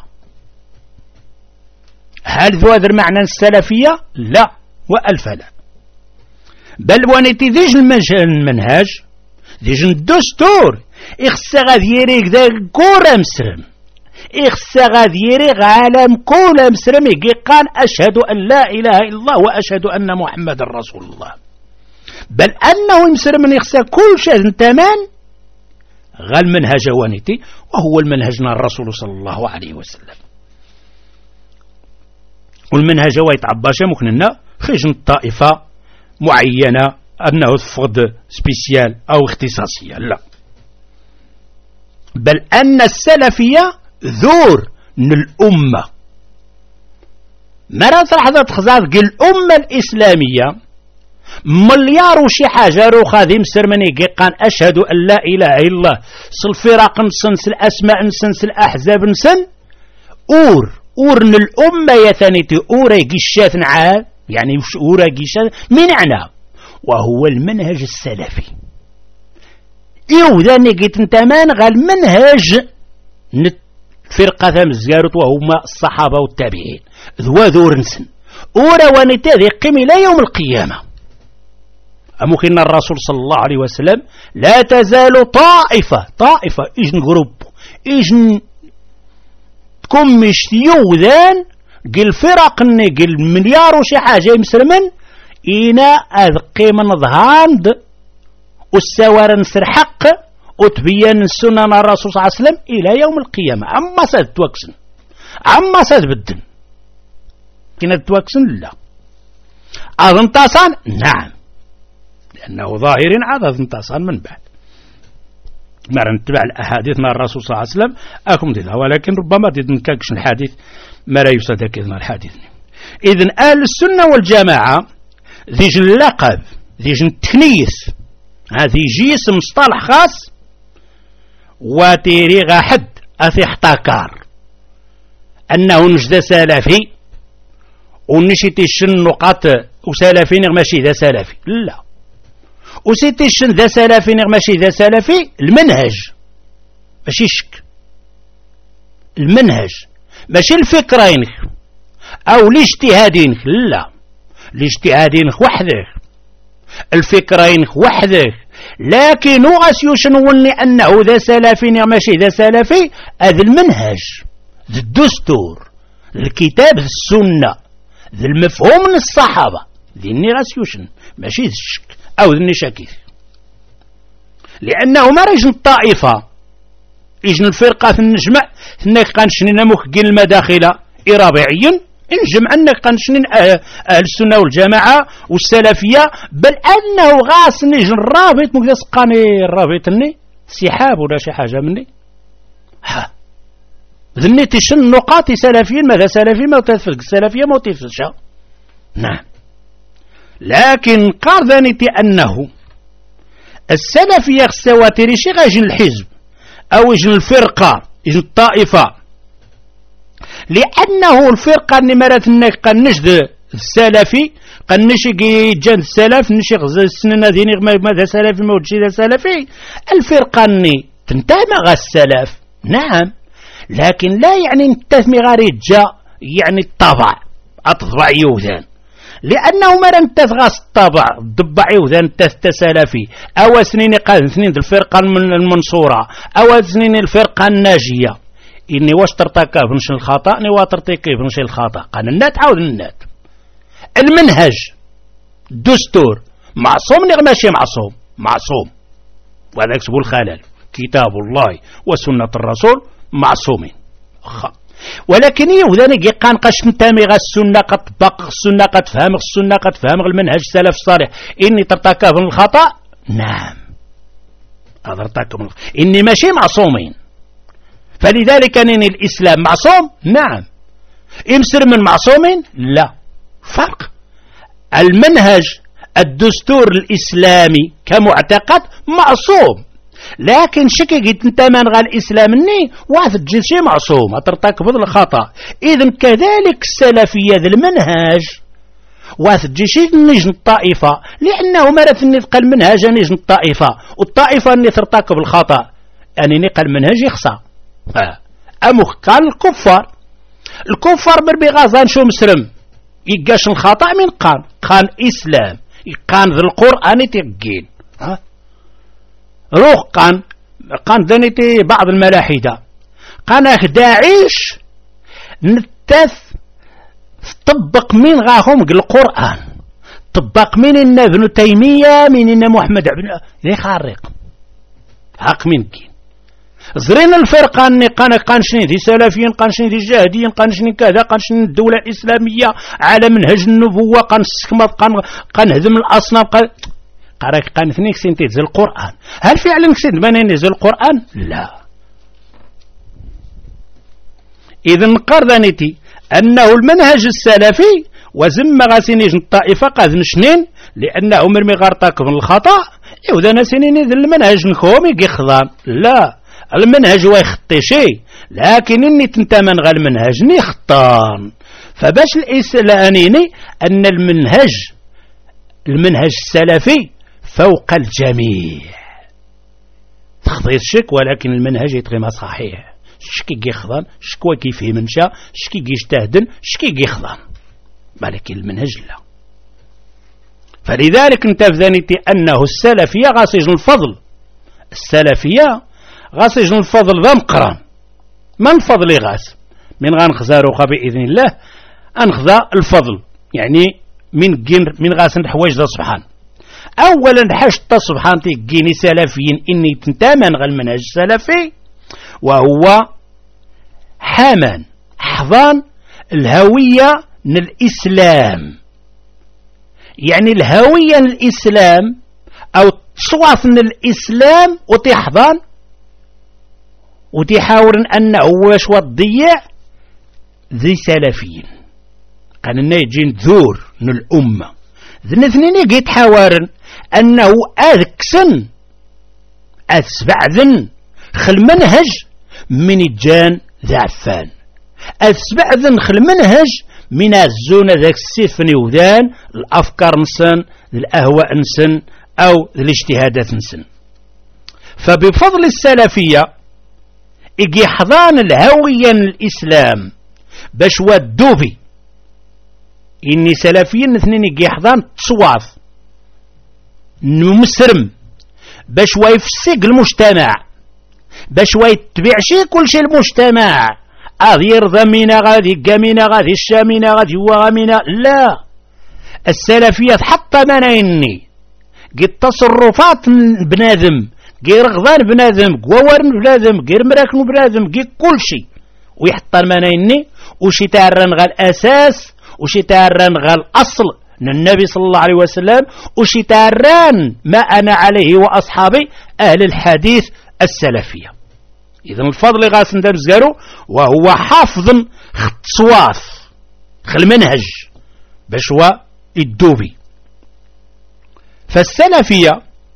هل ذو هذا المعنى السلفية؟ لا وألف لا بل وانتي ذيج المنهج ذيج الدستور إخسا غاديريك ذا كورا مسرم إخسا غاديريك عالم كورا مسرم يقال أشهد أن لا إله إلا الله وأشهد أن محمد رسول الله بل أنه مسرم إخسا كل شيء تمام غا المنهج وانتي وهو المنهجنا الرسول صلى الله عليه وسلم. والمنهج هو يتعباشا مكننا خجن الطائفة معينة أنه تفقد سبيسيال أو اختصاصية لا بل أن السلفية ذور من الأمة مرة تلاحظ تخزار الأمة الإسلامية مليار وشي حاجة روخ هذه مسر من يقان أشهد أن لا إله إلا الله سالفرق نسنس الأسماء نسنس الأحزاب نسن أور أورن الأمة يثانيتي أورا قشات نعاد يعني وش أورا قشات من عنى وهو المنهج السلفي إيو ذاني قيت انتمان غا المنهج فرقة مزيارت وهما الصحابة والتابعين ذو ذور نسن أورا ونتاذي قيم إلى يوم القيامة أمكن الرسول صلى الله عليه وسلم لا تزال طائفة طائفة إجن غروب إجن تكون مش يوذان قل فرق قل مليار وشي حاجة يمسرمن إنا أذقي من ظهاند والسوار نسر حق وتبين السنة الرسول صلى الله عليه وسلم إلى يوم القيامة أما ساد توكسن أما ساد بدن كنا توكسن لا أظن تصان نعم لأنه ظاهر عدد انتصال من بعد ما نتبع الأحاديث مع الرسول صلى الله عليه وسلم أكم ديها ولكن ربما تنككش الحديث ما لا يصدق كذا الحديث. إذن أهل السنة والجماعة ذيج اللقب ذيج التكنيس هذه جيس مصطلح خاص وتيري حد أثي احتكار أنه نجد سلفي ونشيتي الشن نقاط وسلفي ماشي ذا سلفي لا وسيتي الشن ذا سلفي ماشي ذا سلفي المنهج ماشي شك المنهج ماشي الفكرين أو الاجتهادين لا الاجتهادين وحده الفكرين وحده لكن غاسيوشن ولي أنه ذا سلفي ماشي ذا سلفي هذا المنهج ذا الدستور الكتاب السنة ذا المفهوم من الصحابة ذي غاسيوشن ماشي ذا الشك أو ذا النشاكيث لأنه ما رجل الطائفة يجن الفرقة في النجمع ثناك قانشنين مخقين المداخلة إرابعيا انجمع أنك قانشنين أهل السنة والجماعة والسلفية بل أنه غاس نجن الرابط مقدس قاني الرابط اني سحاب ولا شي حاجة مني ها ذنيتي شن نقاط سلفيين ماذا سلفي ما تفرق السلفية ما تفرق نعم لكن قارذانيتي أنه السلفية السواتري شي غاجن الحزب أو يجن الفرقة يجن الطائفة لأنه الفرقة نمرات النك قد نجد السلفي قد نشي جان السلف نشي غزة السنة ذيني ماذا سلفي ما وجه ذا سلفي الفرقة ني تنتهي غا السلف نعم لكن لا يعني نتثمي غارجة يعني الطبع أطبع يوذان لأنه ما نتثغاس الطبع ضبع يوذان تسلفي أو سنين قاد سنين الفرقة المنصورة أو سنين الفرقة الناجية إني واش ترتكب نش الخطأ ني وترتكب نش الخطأ قال النات عاود النات المنهج الدستور معصوم نغ ماشي معصوم معصوم وهذا يكسبوا الخلل كتاب الله وسنة الرسول معصومين خ. ولكن يوذاني قان قاش نتامي غا السنة قد بق السنة قد فهم السنة قد فهم المنهج السلف الصالح إني ترتكب الخطأ نعم هذا ارتكب إني ماشي معصومين فلذلك أن الإسلام معصوم نعم إمسر من معصومين لا فرق المنهج الدستور الإسلامي كمعتقد معصوم لكن شكي قلت انت من غا الإسلام اني واحد جنسي معصوم أترتكب الخطأ إذن كذلك السلفية ذا المنهج واحد جنسي نجن الطائفة لأنه مرث نثقل المنهج نجن الطائفة والطائفة اني ترتكب الخطأ يعني نقل المنهج يخصى أمخ قال الكفار الكفار بربي غازان شو مسلم يقاش الخطأ من قان قان إسلام قان ذا القرآن تقين ها روح قان قان ذنيتي بعض الملاحدة قان داعش نتث طبق من غاهم القرآن طبق من إن ابن تيمية من إن محمد بن ذي خارق حق من كين زرين الفرقة أني قان قانشني ذي سلفيين قانشني ذي جاهديين قانشني كذا قانشني الدولة الإسلامية على منهج النبوة قان سكمت قان قان هدم الأصنام قان قارك قان ثنيك سنتي زي القرآن هل فعلا كسيد منين زي القرآن لا إذن قرذنتي أنه المنهج السلفي وزم غاسينيج الطائفة قاد نشنين لأنه مرمي غارطاك من الخطأ يودا ناسينيني ذا المنهج نكومي يخضان. لا، المنهج هو يخطي شيء، لكن إني تنتمن غا المنهج نخطان. فباش الإسلاميني أن المنهج المنهج السلفي فوق الجميع تخطيط الشك، ولكن المنهج يتغيما صحيح. شكي يخضان شكوا كيف يمنشا شكي يجتهدن شكي يخضان، ولكن المنهج لا. فلذلك انت فذانيتي أنه السلفية غاسجن الفضل، السلفية غاسجن الفضل ذا مقران. ما الفضل غاس من غنخزاروخا بإذن الله أنخذا الفضل، يعني من جن من غاس الحوايج ذا سبحان. أولا حشت سبحان تيجيني سلفيين إني تنتمن غا المنهج السلفي، وهو حامان حضان الهوية من الإسلام، يعني الهوية من الإسلام أو تصواف من الإسلام وتحضان وتحاول أنه واش وضيع ذي سلفيين. كان لنا يجين ذور من الأمة ذن اثنين يجي حوارن أنه أذكسن أسبع ذن خل منهج من الجان ذا عفان، أسبع ذن خل منهج من الزون ذاك السيف نيوذان الأفكار نسن الأهواء نسن أو الاجتهادات نسن. فبفضل السلفية يجي حضان الهوية الإسلام باش ودوبي إني سلفيين اثنين يجي حضان تصواف نمسرم باش ويفسق المجتمع، باش ويتبع شي كل شيء المجتمع غادي يرضى منا غادي قامنا غادي الشامنا غادي وغامنا. لا، السلفية حتى منايني قد تصرفات بنادم غير رغضان بنادم قوارن بنادم غير مراكن بنادم غير كل شيء ويحط المنايني وشي تعرن غا الأساس وشي تعرن غا الأصل من النبي صلى الله عليه وسلم وشي تعرن ما أنا عليه وأصحابي أهل الحديث السلفية. إذن الفضل غاسن درزارو وهو حافظ خطواف خل منهج باش هو الدوبي. فالسلفية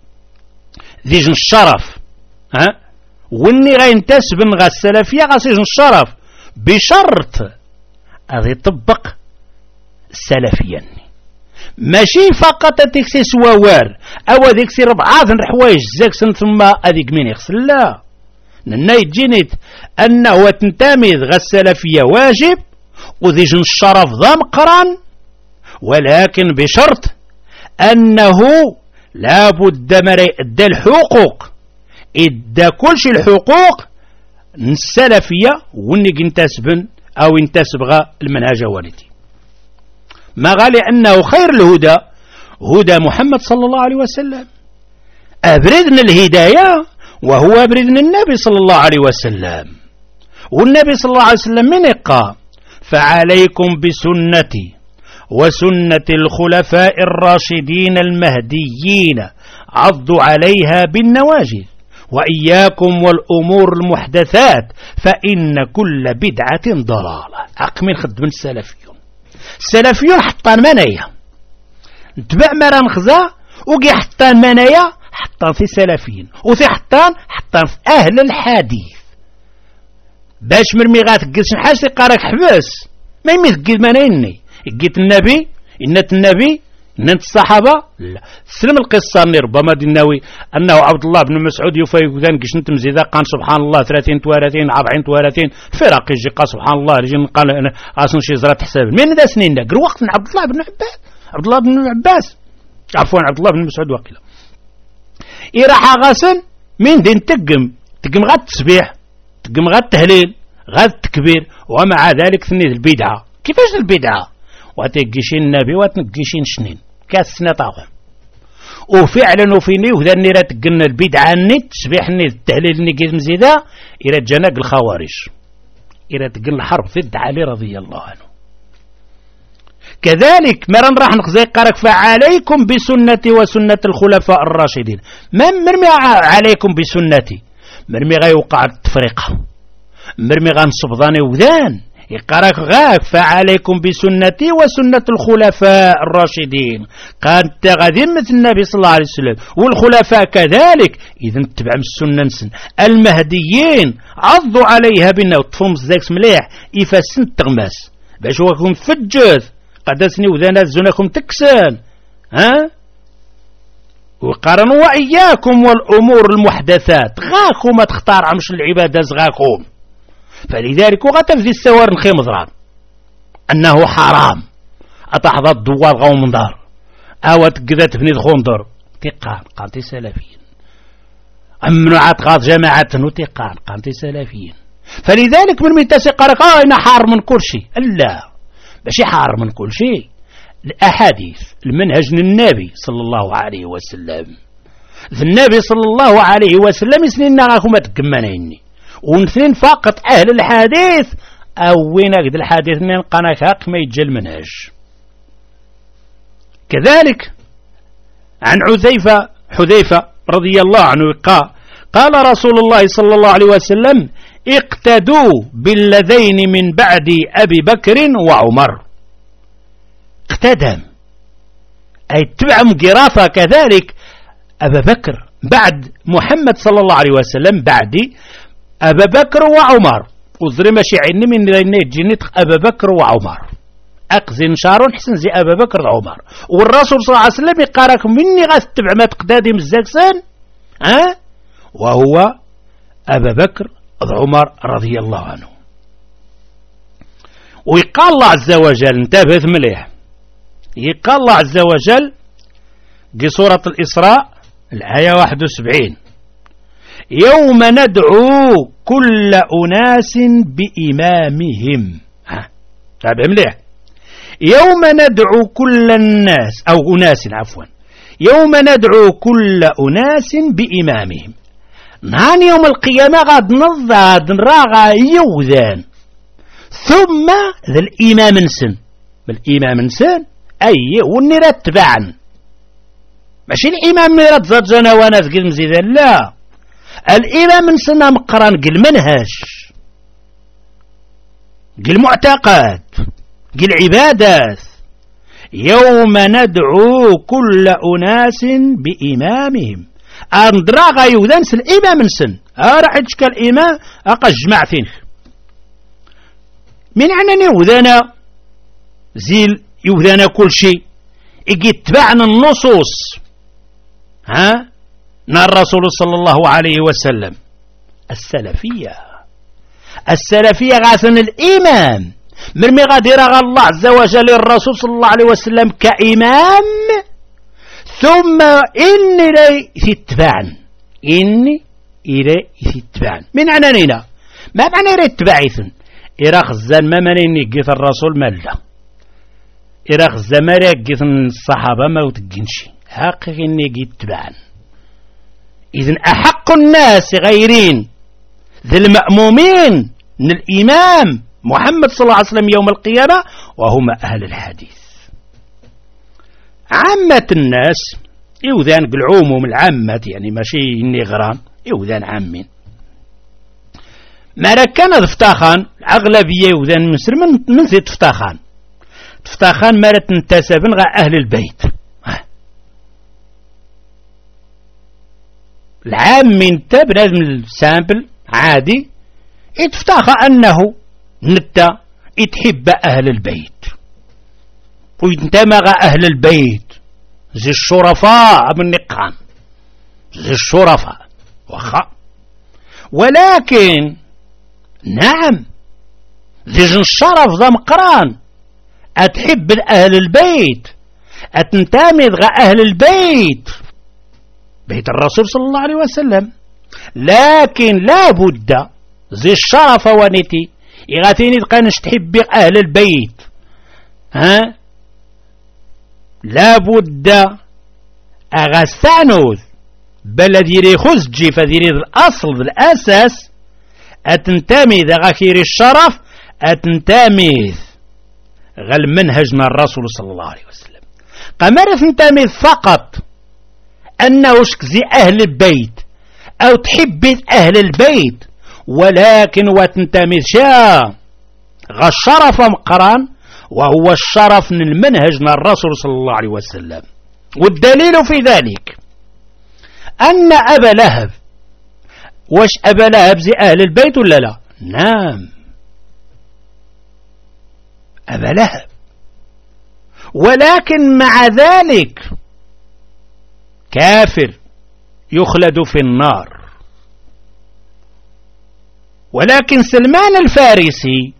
ذيجن الشرف ها واني غينتسب غا السلفية غاسيجن الشرف بشرط غادي يطبق السلفية، ماشي فقط تكسي سوار او ديكسي ربعات الحوايج زاكسن ثم هذيك مين يغسل. لا، لنا يجينيت انه تنتمي غا السلفية واجب وذيجن الشرف ذا مقران، ولكن بشرط انه لابد مري ادى الحقوق ادى كل شيء الحقوق السلفية وني ينتسبن او ينتسب غا المنهج والدي. ما غالي أنه خير الهدى هدى محمد صلى الله عليه وسلم، أبردنا الهداية وهو أبردنا النبي صلى الله عليه وسلم. والنبي صلى الله عليه وسلم من يقى فعليكم بسنتي وسنة الخلفاء الراشدين المهديين عضوا عليها بالنواجذ وإياكم والأمور المحدثات فإن كل بدعة ضلالة. أقمن خدم السلفيون السلفيون حطان منايا نتبع مران خزا وقي حطان منايا حطان في السلفيين وفي حطان حطان في أهل الحديث باش مرمي غاتقلش حاجة قارك حبس ما يمثقل منايني قيت النبي إنت النبي إنت الصحابة. لا، سلم القصة أني ربما ديناوي أنه عبد الله بن مسعود يفايق ذان كش نتم زيدا قان سبحان الله ثلاثين توارثين عبعين توارثين فرق يجي قا سبحان الله رجل قال أصلا شي زرات حساب من ذا سنين نقر وقت من عبد الله بن عباس عبد الله بن عباس عفوا عبد الله بن مسعود وقيل إراحة غاسن من دين تقم تقم غاد التسبيح تقم غاد التهليل غاد التكبير ومع ذلك ثني البدعة. كيفاش البدعة وتقشين النبي وتنقشين شنين كاس سنة طاغم وفعلا وفيني وذا النيرة تقلنا البدعة النت تسبيح النت التهليل النقيز مزيدا إلى جناق الخوارج إلى تقلنا الحرب ضد علي رضي الله عنه. كذلك مرن راح نخزي قارك فعليكم بسنتي وسنة الخلفاء الراشدين. ما مرمي عليكم بسنتي مرمي غيوقع التفريقة مرمي غنصب ظاني وذان يقراك غاك فعليكم بسنتي وسنة الخلفاء الراشدين. كانت غذمة النبي صلى الله عليه وسلم والخلفاء كذلك. إذا تبع السنة نسن المهديين عضوا عليها بنا وطفهم زاكس مليح إفاسن تغماس باش وكم فجث قدسني وذانا زونكم تكسن ها. وقارنوا وإياكم والأمور المحدثات غاكم ما تختار عمش العبادة غاكم. فلذلك وغتفزي السوار نخي مضران أنه حرام أتحظى الدوار غو منظار أو تقدت بني خندر تقان قانتي سلفيين أمنعت غاض جماعة تقان قانتي سلفيين. فلذلك من متسق لك آه إنا حار من كل شيء لا باش حار من كل شيء. الأحاديث المنهج النبي صلى الله عليه وسلم النبي صلى الله عليه وسلم يسنينا غاكم تكمنيني ونثنين فقط أهل الحديث أو وين أقد الحديث من قناك ما يتجل المنهج. كذلك عن حذيفة حذيفة رضي الله عنه قال قال رسول الله صلى الله عليه وسلم اقتدوا بالذين من بعد أبي بكر وعمر. اقتدم أي اتبع مقرافة كذلك أبا بكر بعد محمد صلى الله عليه وسلم بعد أبا بكر وعمر وزري ماشي عيني من لين جنيت أبا بكر وعمر أقزن شارون حسن زي أبا بكر وعمر. والرسول صلى الله عليه وسلم يقارك مني غاستبع ما تقدادي مزاكسان ها وهو أبا بكر وعمر رضي الله عنه. ويقال الله عز وجل انتبه مليح يقال الله عز وجل في سورة الإسراء الآية واحد وسبعين يوم ندعو كل أناس بإمامهم. ها تابع مليح يوم ندعو كل الناس أو أناس عفوا يوم ندعو كل أناس بإمامهم. نهار يوم القيامة غاد نضاد نراغا يوذان ثم ذا الإمام نسن بالإمام نسن أي ونرات تبعا ماشي الإمام نرات زرجنا وانا ذكر مزيدان لا الإمام نسنا مقران قل منهج قل معتقد قل عبادات. يوم ندعو كل أناس بإمامهم أندراغا يوذنس الإمام نسن أراح يتشكى الإمام أقا جماعتين من عنني يوذانا زيل يوذانا كل شيء يتبعنا النصوص ها نا الرسول صلى الله عليه وسلم. السلفية السلفية غاثن الإمام مرمي غادر الله عز وجل الرسول صلى الله عليه وسلم كإمام ثم إني لي يتبعن إني إلي يتبعن من عنانينا ما معنى إلي يتبعيثن إراخ الزان ما مانيني قيث الرسول مالا إراخ الزماري قيث الصحابة ما وتقنشي حقيقي إني يتبعن. إذن أحق الناس غيرين ذي المأمومين من الإمام محمد صلى الله عليه وسلم يوم القيامة وهم أهل الحديث. عامة الناس يوذان بالعموم العامة يعني ماشي إني غران يوذان عامين ما ركنا تفتاخان الأغلبية يوذان مصر من من ذي تفتاخان تفتاخان ما تنتسبن غا أهل البيت العام من تاب لازم السامبل عادي يتفتاخى أنه نتا يتحب أهل البيت وينتمغ أهل البيت زي الشرفاء من نقان زي الشرفاء وخا ولكن نعم زي الشرف ذا مقران أتحب أهل البيت أتنتمذ أهل البيت بيت الرسول صلى الله عليه وسلم. لكن لا بد زي الشرف ونتي يغاتيني تقانش تحب أهل البيت ها لا بد أغسانوذ بل ديري خزجي فديري الأصل الأساس أتنتمذ غاكيري الشرف أتنتمذ غل منهجنا الرسول صلى الله عليه وسلم قمر تنتمذ فقط أنه شكزي أهل البيت أو تحب أهل البيت ولكن وتنتمذ شا غا الشرف مقران، وهو الشرف من المنهج من الرسول صلى الله عليه وسلم. والدليل في ذلك أن أبا لهب، واش أبا لهب زي أهل البيت ولا لا؟ نعم، أبا لهب، ولكن مع ذلك كافر يخلد في النار. ولكن سلمان الفارسي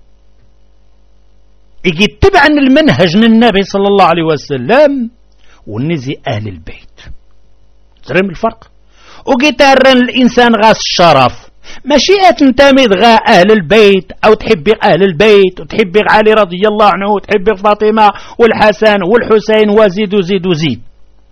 يجي تبعا المنهج من النبي صلى الله عليه وسلم ونزي أهل البيت. ترم الفرق؟ وقيتارن الإنسان غاس الشرف، ماشي تنتمي غا أهل البيت أو تحبي أهل البيت وتحبي علي رضي الله عنه وتحبي فاطمة والحسن والحسين وزيد وزيد وزيد،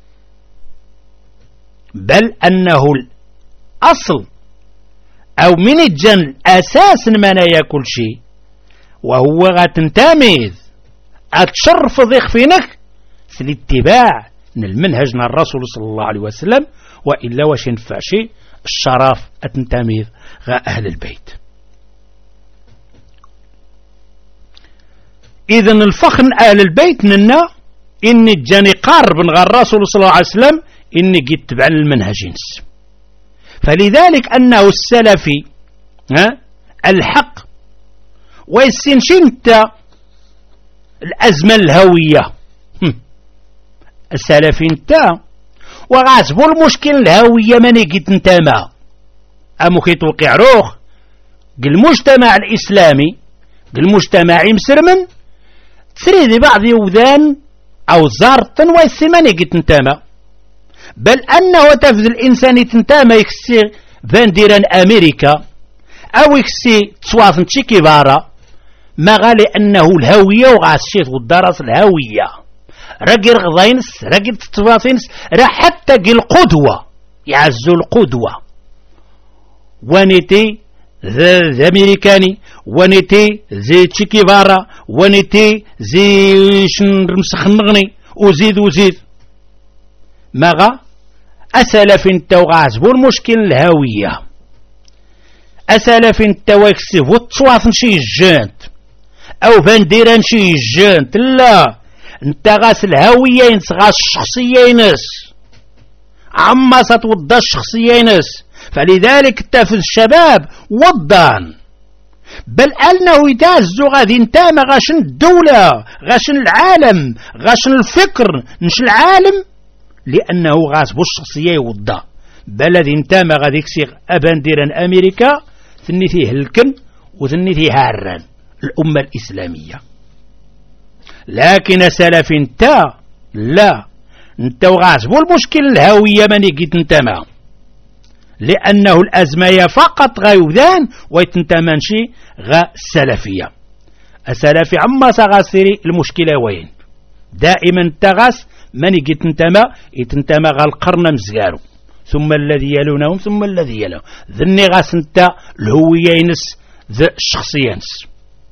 بل أنه الأصل أو من الجن أساس منايا كل شيء، وهو غتنتمي أتشرف ضيق فينك في الاتباع من المنهج من الرسول صلى الله عليه وسلم، وإلا واش ينفع شيء الشرف أتنتمي غا أهل البيت. إذن الفخر أهل البيت ننا إني جاني قارب غا الرسول صلى الله عليه وسلم إني جيت تبع المنهجين. فلذلك أنه السلفي ها الحق ويسنشنت الأزمة الهوية السلفي انت وغاسبو المشكل الهوية ماني جيت نتاما أمو كي توقع روخ المجتمع الإسلامي المجتمع مسرمن تريد بعض يوذان أو زارتن ويسي ماني جيت نتاما، بل أنه تفذ الإنسان تنتاما يكسي فانديران أمريكا أو يكسي تصوافن تشيكي بارا ما غالي أنه الهوية وغاسشيت والدرس الهوية راجل غضاينس راجل تتواصينس راه حتى القدوة يعزو القدوة ونيتي ذا أمريكاني ونيتي زي تشيكي بارا ونيتي زي شنرمسخ النغني وزيد وزيد ماغا أسلف انت وغاسبو المشكل الهوية أسلف انت ويكسف وتصواف شي جانت أو فانديران شي جانت لا انت غاس الهوية ينس غاس الشخصية ينس عما ستوضى الشخصية ينس. فلذلك تفذ الشباب وضان بل أنه يتازو غادي انتاما غاشن الدولة غاشن العالم غاشن الفكر نش العالم لأنه غاسبو الشخصية يوضى بلد انتاما غادي يكسيغ أبانديران أمريكا ثني فيه الكن وثني فيه هاران الأمة الإسلامية. لكن سلف انت لا انت وغاسبو المشكل الهوية ماني قيت انتما لأنه الأزمية فقط غيوذان ويتنتمنشي غا السلفية. السلفي عما سغاسري المشكلة وين دائما تغاس ماني قيت انتما يتنتما غا القرن مزقارو ثم الذي يلونهم ثم الذي يلونهم ذني غاس انت الهوية ينس ذا الشخصيانس.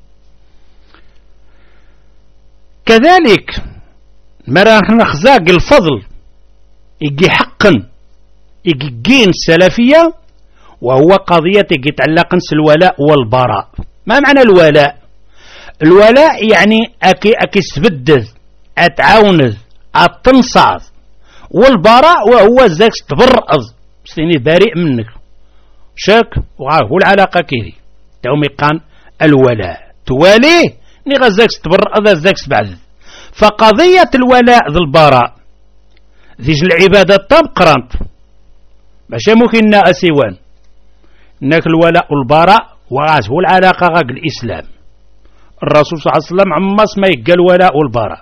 كذلك مرا نخزاق الفضل يجي حقا يجي جين السلفية وهو قضية يجي تعلق الولاء والبراء. ما معنى الولاء؟ الولاء يعني أكي أكي تبدد أتعاوند أتنصاد، والبراء وهو زاك تبرأض سيني بريء منك شاك وهو العلاقة كيري تومي قان الولاء تواليه ني غزاك تبرأض زاك بعد. فقضية الولاء ذو البراء ذيج العبادة تبقرانت ماشي ممكن أسيوان إنك الولاء والبراء وغاز هو العلاقة غاق الإسلام. الرسول صلى الله عليه وسلم عمص ما يقال الولاء والبراء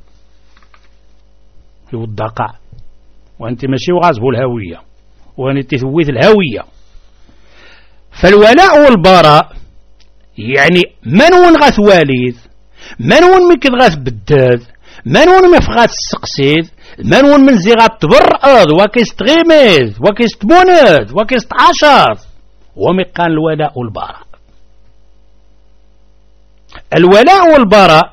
هو الدقاء وأنت ماشي وغاز هو الهوية وأنت تثويث الهوية. فالولاء والبراء يعني من وين غاث والد من وين ميكد غاث بداد من وين مفغاث السقسيد من وين من زي غاث تبرأض وكيست غيميد وكيست بوند وكيست عشر ومقان الولاء والبراء. الولاء والبراء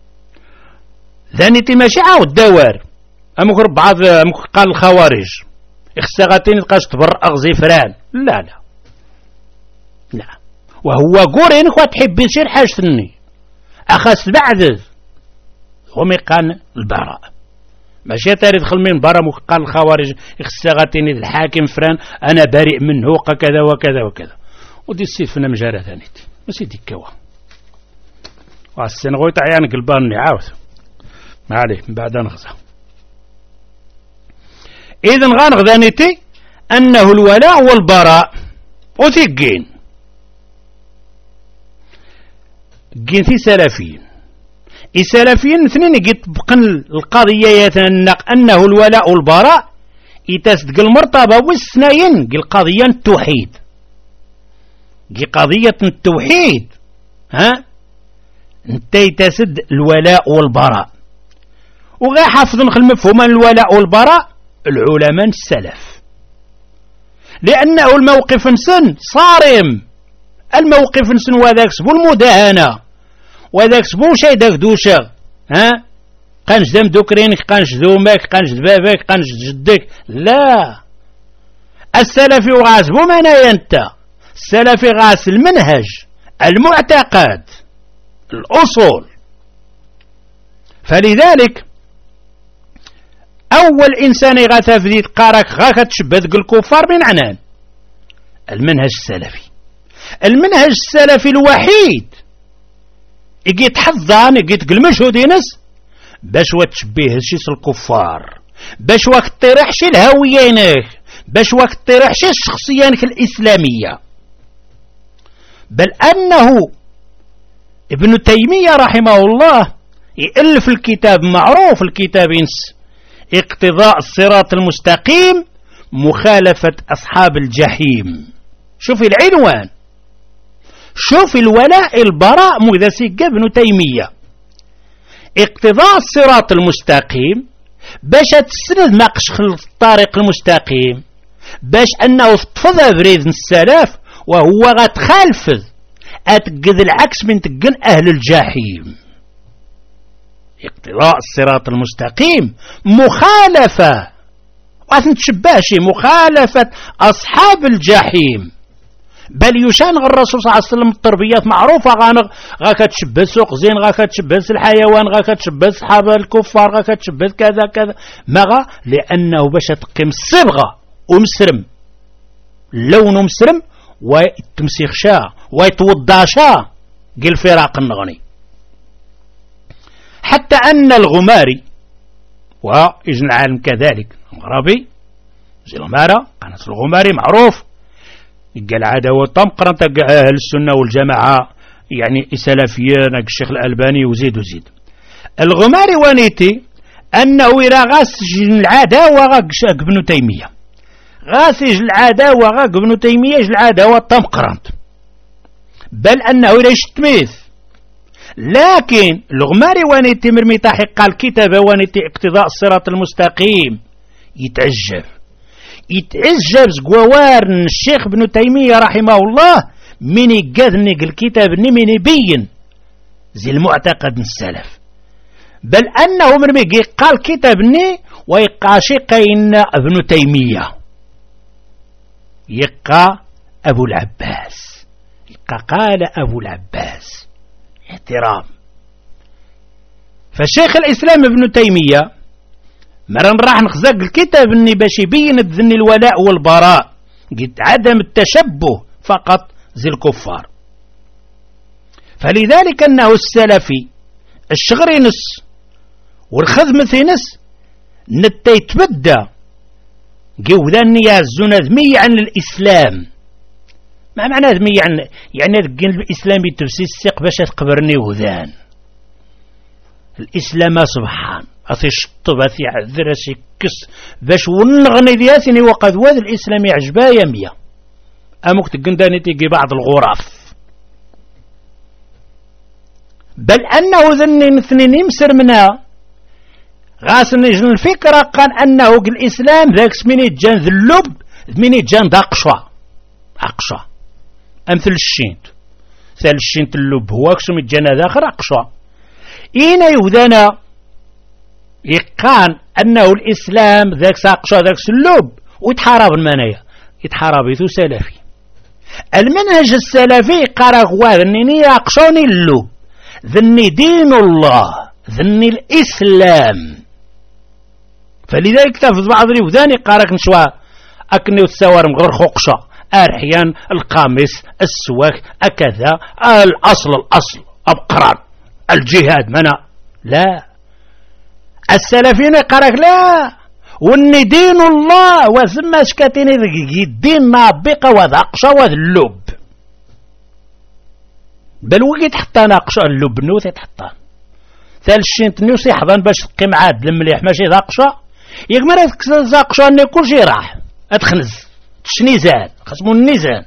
ذاني تماشي عاود دوار أمك بعض أمك قال الخوارج إخساغتين تقاش تبرأغ زي فران لا لا لا وهو قورينك وتحب يصير حاجتني أخاس بعد هم قال البراء ماشي تاري دخل من برا وقال الخوارج اخسغتني الحاكم فران أنا بريء منه كذا وكذا وكذا ودي السيد فينا مجارة ثانيتي ماشي ديك كوا وعسين غويت عيان قلبان عاود ما عليه من بعد نغزى. إذن غانغذانيتي أنه الولاء والبراء وثقين جنتي سلفيين السلفيين اثنين يطبقن القضية يتنق أنه الولاء والبراء يتصدق المرتبة والسنين قل قضية التوحيد قل قضية التوحيد ها انت يتسد الولاء والبراء وغا حافظ المفهوم الولاء والبراء العلماء السلف لأنه الموقف نسن صارم الموقف نسن وذاك سبو المداهنة وذاك سبو شي داك دوشة ها قانش دم دوكرينك قانش دومك قانش دبابك قانش جدك لا السلفي غاسبو مانا انت السلفي غاس المنهج المعتقد الأصول فلذلك أول إنسان يغاثى في ذي قارك غاكا تشبه الكفار من عنان المنهج السلفي المنهج السلفي الوحيد يجي تحضان يجي تقل مشهودينس باش وتشبيه شيس الكفار باش وقت تطيرحش الهويينك باش وقت تطيرحش الشخصيانك الإسلامية بل أنه ابن تيمية رحمه الله يألف الكتاب معروف الكتاب ينس اقتضاء الصراط المستقيم مخالفة أصحاب الجحيم شوف العنوان شوف الولاء البراء مذسق ابن تيمية اقتضاء الصراط المستقيم باش تسند مقشخ الطريق المستقيم باش أنه تفضى بريد السلف وهو غتخالفذ أتقذ العكس من تقن أهل الجحيم اقتضاء الصراط المستقيم مخالفة وأثن تشباشي مخالفة أصحاب الجحيم بل يشان الرسول صلى الله عليه وسلم التربيات معروفة غانغ غاكا تشبه سوق زين غاكا تشبه الحيوان غاكا تشبه صحاب الكفار غاكا تشبه كذا كذا مغا لأنه باش تقيم الصبغة ومسرم لونه مسرم ويتمسيخ شا ويتوضع شا قل فراق النغني حتى أن الغماري وإجن العالم كذلك الغربي زي الغمارة قناة الغماري معروف قال عادة وطمقرا أهل السنة والجماعة يعني سلفيين الشيخ الألباني وزيد وزيد الغماري وانيتي أنه إذا غاسج العداوة غاق ابن تيمية غاسج العداوة غاق ابن تيمية العداوة طمقرا بل أنه إذا يشتميث لكن الغماري وانيتي مرمي تحقيق قال كتابة وانيتي اقتضاء الصراط المستقيم يتعجب يتعجب زقوار الشيخ ابن تيمية رحمه الله من يقاذني الكتاب من يبين زي المعتقد السلف بل أنه مرمي قال كتابني ويقاشي قين ابن تيمية يقى أبو العباس يقى قال أبو العباس احترام فالشيخ الإسلام ابن تيمية مرن راح نخزق الكتاب اني باش يبين بذن الولاء والبراء قد عدم التشبه فقط زي الكفار فلذلك أنه السلفي الشغري نس والخدمة نس نتا يتبدى قوذاني يعزون ذمي عن الإسلام ما معنى ذمي عن يعني ذقين الإسلام يتبسي السيق باش تقبرني وذان الإسلام سبحان أثي الشطب أثي عذر أثي كس باش ونغني دياسني وقد وذ الإسلام يعجبا يميا أموك تقنداني تيجي بعض الغرف بل أنه ذني مثنين يمسر منها غاسن يجن الفكرة قال أنه الإسلام ذاك سميني جان ذلب ذميني جان داقشا أقشا أمثل الشينت ثال الشينت اللب هو أكسم الجنة ذاخر أقشا إين يوذانا يقان أنه الإسلام ذاك ساقشا ذاك سلوب ويتحارب المنايا يتحارب يثو سلفي المنهج السلفي قرأ ذني يقشوني اللو ذني دين الله ذني الإسلام. فلذلك تفض بعض الوذاني قارك نشوى أكني السوارم غير خوقشة أرحيان القامس السواك أكذا الأصل الأصل أبقران الجهاد منا لا. السلفيين قارك لا واني دين الله وثم اشكاتيني الدين نابقة وذاقشة وذلوب بل وقيت حتى ناقشة اللوب نوث يتحطان ثالث شين تنوسي حضان باش تقيم عاد المليح ماشي ذاقشة يقمر ذاقشة اني كل شي راح اتخنز تشنيزان خصمو النيزان.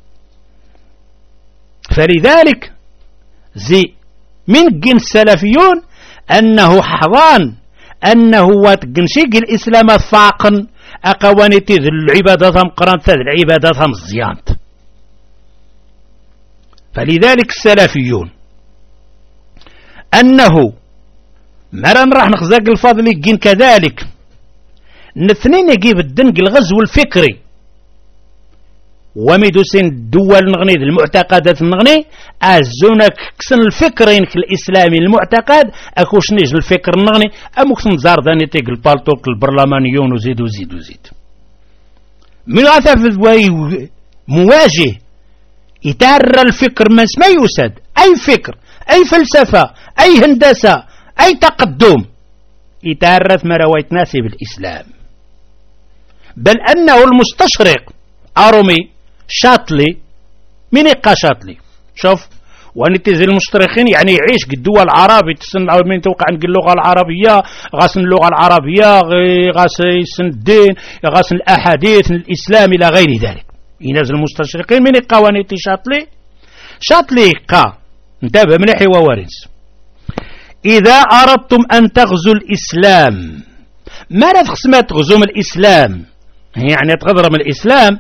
فلذلك زي من جن السلفيون انه حضان أنه واتقنشيق الإسلام فاقن أقوانيتي ذو العبادة مقران ذو العبادة مزيانت. فلذلك السلفيون أنه مران راح نخزاق الفضل يقين كذلك نثنين يجيب الدنق الغزو الفكري وميدوسين الدول نغني المعتقدات نغني أزونك كسن الفكرين الإسلامي المعتقد أكوش نيج الفكر نغني أموكسن زار داني تيق البالطوك البرلمانيون وزيد وزيد وزيد من غثف مواجه يتعرى الفكر من ما يوسد أي فكر أي فلسفة أي هندسة أي تقدم يتعرف ما روا يتناسب الإسلام. بل أنه المستشرق أرومي شاطلي من يقى شاطلي شوف ونتيزي المشتركين يعني يعيش الدول العربي تسن من توقع عن اللغة العربية غاسن اللغة العربية غاسن الدين غاسن الأحاديث الإسلام إلى غير ذلك ينزل المستشرقين من يقى ونتي شاطلي شاطلي يقى انتبه مليحي ووارنس إذا أردتم أن تغزوا الإسلام ما لا تخصم تغزوم الإسلام يعني تغضرم الإسلام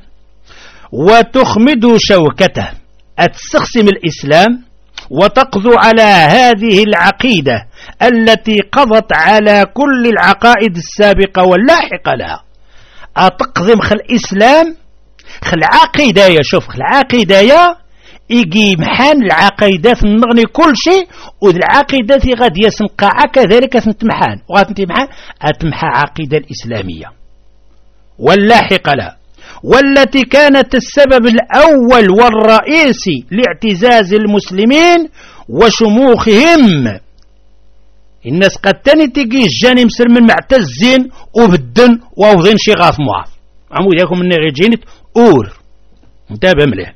وتخمدوا شوكته أتستقسم الإسلام وتقضوا على هذه العقيدة التي قضت على كل العقائد السابقة واللاحقة لها. أتقضم خل الإسلام خل عقيدة يا شوف خل عقيدة يا يجي محان العقيدات نغني كل شيء والعقيدة غادي يسنقع كذلك تمحان وغادي تمحان أتمحى عقيدة الإسلامية واللاحقة لها والتي كانت السبب الأول والرئيسي لاعتزاز المسلمين وشموخهم. الناس قد تاني تيجي الجاني مسر من معتزين وبدن ووضين شي غاف معاف عمود ياكم من غيجينت أور انتبه مليح.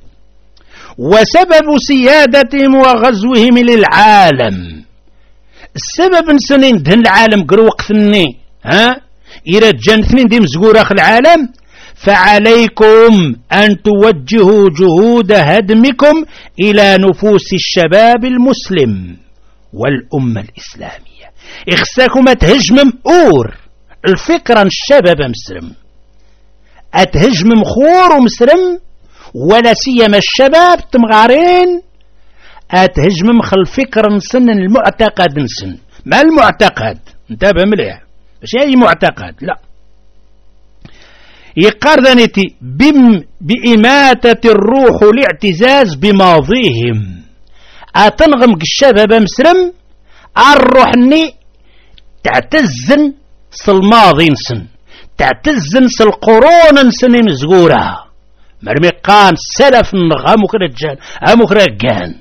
وسبب سيادتهم وغزوهم للعالم السبب نسنين دهن العالم قروق ثني ها إلى جنثنين دي مزقورة العالم فعليكم أن توجهوا جهود هدمكم إلى نفوس الشباب المسلم والأمة الإسلامية. إخساكم تهجمم أور الفكرة الشباب مسلم أتهجمم خور مسلم ولا سيما الشباب تمغارين أتهجمم خل فكرة نسن المعتقد نسن ما المعتقد انتبه مليح مش أي معتقد لا يقارنتي بإماتة الروح والاعتزاز بماضيهم أتنغم الشباب مسلم الروحني تعتزن سالماضي نسن تعتزن سالقرون نسن مزقورة مرمي قان سلف نغامك رجال أمك رجان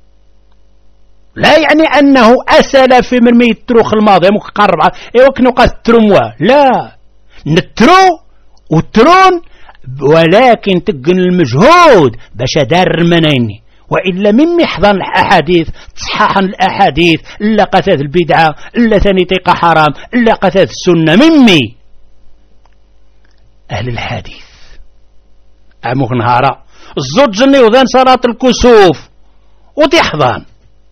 لا يعني أنه أسل في مرمي يتروخ الماضي أمك قرب إيوه كنو قد ترموا لا نترو وترون ولكن تقن المجهود باش دار منيني وإلا مما يحضن الأحاديث تصححن الأحاديث إلا قتاد البدعة إلا ثاني تيقى حرام إلا قتاد السنة ممي أهل الحديث أموك نهارا الزوج جني وذان صلاة الكسوف وتحضن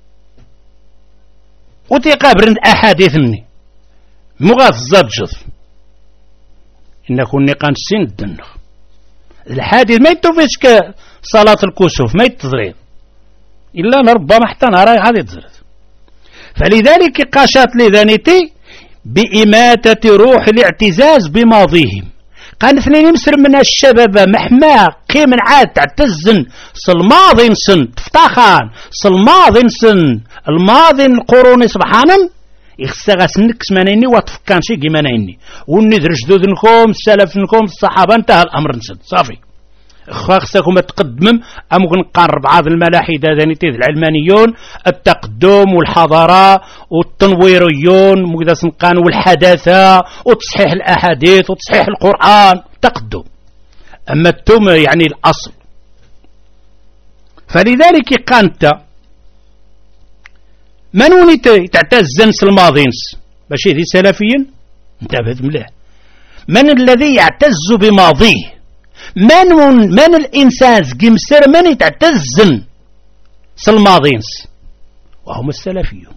وتيقابرن أحاديثني مغاث الزجر إن كوني قانسين الدنخ الحادث ما يتوفيش كصلاة الكسوف ما يتضرين إلا ربما حتى نرى هذه تزرد. فلذلك قاشات لذانيتي بإماتة روح الاعتزاز بماضيهم قان اثنين يمسر من الشباب محما تاريخي من عاد تعتزن سالماضي نسن تفتخان سالماضي نسن الماضي القرون سبحانا يخصها غاسنكس مانيني وتفكان شي كيما نايني ونذر جدودنكم سلفنكم الصحابه انتهى الامر نسد صافي خاصكم تقدمم امكن نقارب بعض الملاحده ذانيتي العلمانيون التقدم والحضاره والتنويريون مكذا سنقان والحداثه وتصحيح الاحاديث وتصحيح القران تقدم اما التم يعني الاصل. فلذلك كانت من وني تعتزنس الماضينس باش هذي سلفيين انتبه مليح. من الذي يعتز بماضيه؟ من من الانسان قمسر من يتعتزن سالماضينس؟ وهم السلفيون.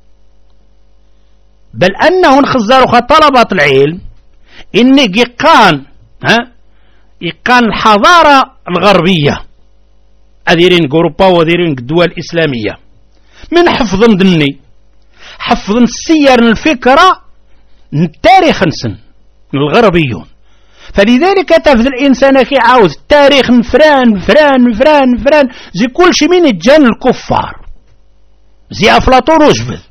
بل انه نخزروا طلبة العلم ان يقان ها يقان الحضارة الغربية اديرين اوروبا وديرين الدول الاسلامية من حفظ دني حفظ السير الفكرة التاريخ نسن الغربيون. فلذلك تفذ الانسان كي عاوز التاريخ نفران فران فران فران زي كل شي من الجان الكفار زي افلاطون وجبل.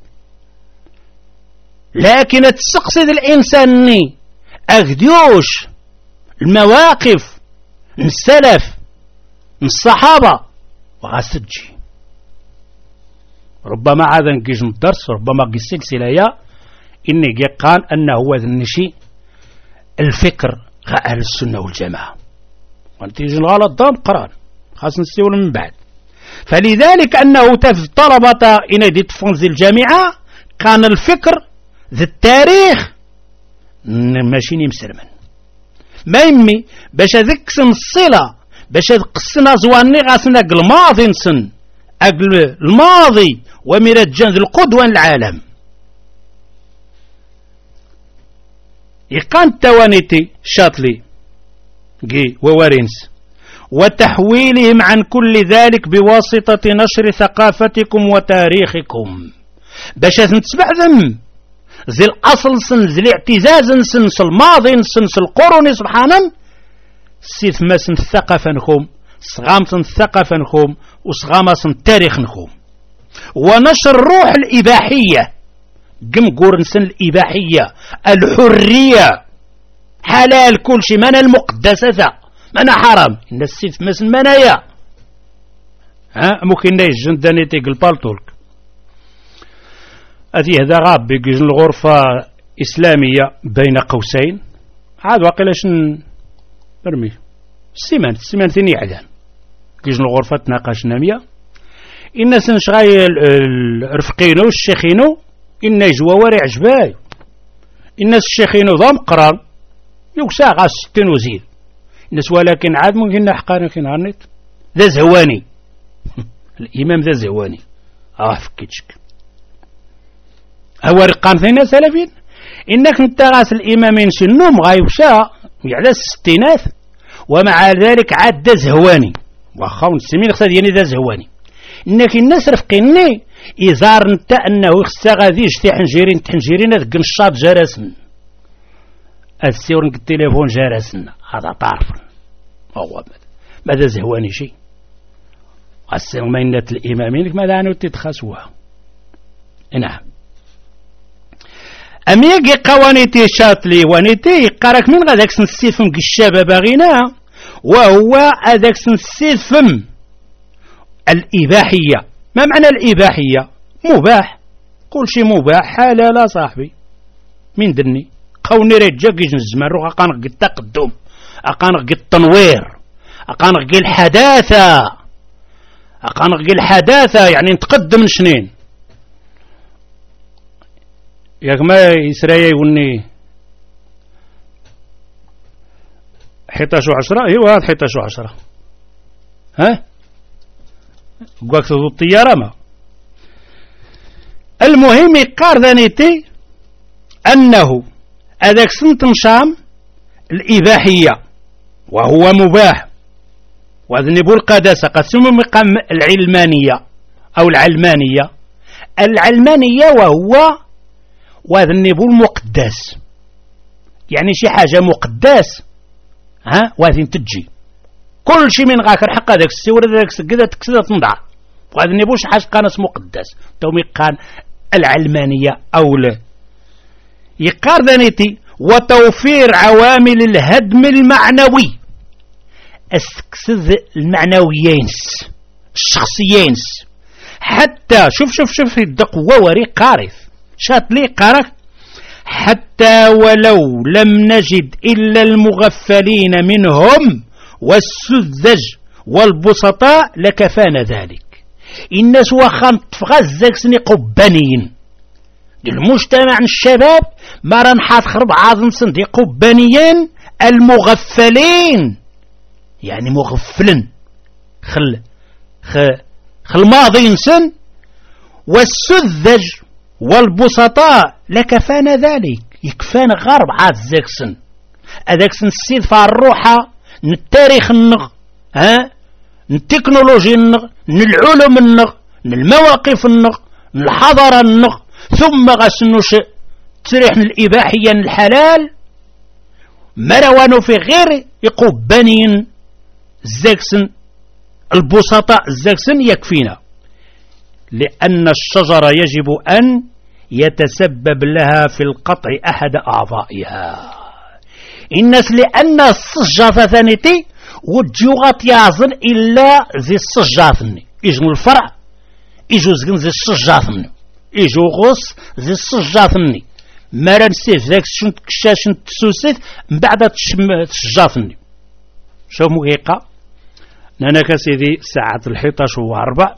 لكن تسقسد الانسان ني اغديوش المواقف من السلف من الصحابة وغاسدجي ربما عاد نقيج من الدرس ربما قي السلسلة يا إني قال أنه هو النشي الفكر أهل السنة والجماعة وانتيجي الغلط ضام قران خاص نستيول من بعد. فلذلك أنه طلبة إن دي تفنز الجامعة كان الفكر ذي التاريخ ماشي مسرمن ما يمي باش ذكسن الصلة باش ذقسنا زواني غاسنا الماضي نسن أقل الماضي وميرات جنز القدوة العالم يقان توانيتي شاطلي جي ووارنس وتحويلهم عن كل ذلك بواسطة نشر ثقافتكم وتاريخكم باش نتسبع ذم زي الأصل سن زي الاعتزاز نسن الماضي نسن القرون سبحانا سيث ما سن الثقافة نخوم صغام سن الثقافة نخوم وصغام سن التاريخ نخوم ونشر الروح الإباحية قم قورنسن الإباحية الحرية حلال كل شيء من المقدسة من حرام إن السيف مسن منايا ها ممكن نايش جنداني تيقل بالطولك أتي هذا غاب بيجن الغرفة إسلامية بين قوسين عاد واقيلاش برمي السيمان السيمان ثاني عدان كيجن الغرفة تناقش نامية إن سنشغاي الرفقينو الشيخينو إن يجوا ورع جباي الناس الشيخينو ضم قرار يوسع غاس ستين وزير الناس ولكن عاد ممكن نحقانا في نهارنيت ذا زهواني الإمام ذا زهواني اه فكيتشك هو رقام ثاني سلفين إنك انت غاس الإمامين سنوم غايوشا على الستينات ومع ذلك عاد ذا زهواني واخا نسمين خصها ديالي ذا زهواني إنك الناس رفقيني إزار نتا أنه خصها غادي يجتي حنجيرين تحنجيرين هذاك النشاط جرسن السيورنك التليفون جرسن هذا طارف هو ماذا زهواني شي السير مينة الإمامين ماذا عنو تتخسوها نعم أميقي قوانيتي شاطلي وانيتي قارك من غاداك سنسيفم الشابة باغينا وهو هذاك سنسيفم الإباحية. ما معنى الإباحية؟ مباح كل شيء مباح حلال صاحبي من دني قوني رجاك يجن الزمان روح أقانق التقدم أقانق التنوير أقانق الحداثة أقانق الحداثة يعني نتقدم شنين ياك ما يسرايا يقولني حيطاش وعشرة ايوا هاد حيطاش وعشرة ها قاك تضو الطيارة ما المهم يقار ذانيتي أنه هذاك سنة شام الإباحية وهو مباح وذنبو القداسة قد سمو مقام العلمانية أو العلمانية العلمانية وهو وذنبو المقدس يعني شي حاجة مقدس ها وهذه تجي كل شيء من غاكر حق هذاك السور هذاك كذا تكسد تنضع وهذا نبوش حاج قانس مقدس تومي قان العلمانية أو لا يقار ذانيتي وتوفير عوامل الهدم المعنوي أسكسد المعنويين الشخصيين حتى شوف شوف شوف الدقوة وري قارث شات لي قارك حتى ولو لم نجد إلا المغفلين منهم والسذج والبسطاء لكفانا ذلك. الناس وخان تفغزك سني قبانيين المجتمع الشباب ما رنحات خرب عظم سندي قبانيين المغفلين يعني مغفلن خل خ خل ماضي سن والسذج والبسطاء لكفانا ذلك يكفانا غرب عاد زاكسن هذاكسن السيد فع الروحة التاريخ النغ ها التكنولوجيا النغ العلوم النغ المواقف النغ الحضارة النغ ثم غسنوش تريح الإباحية الحلال مروانو في غير يقبانين زاكسن البسطاء زاكسن يكفينا لأن الشجرة يجب أن يتسبب لها في القطع أحد أعضائها الناس لأن الصجافة ثانيتي وجوغات يعزن إلا زي الصجافني إجن الفرع إجو زين زي الصجافني إجو غص زي الصجافني مران سيف ذاك شنت كشاشن تسوسيت من بعد تشجافني شو مقيقة نانا كسيدي ساعة الحيطة واربع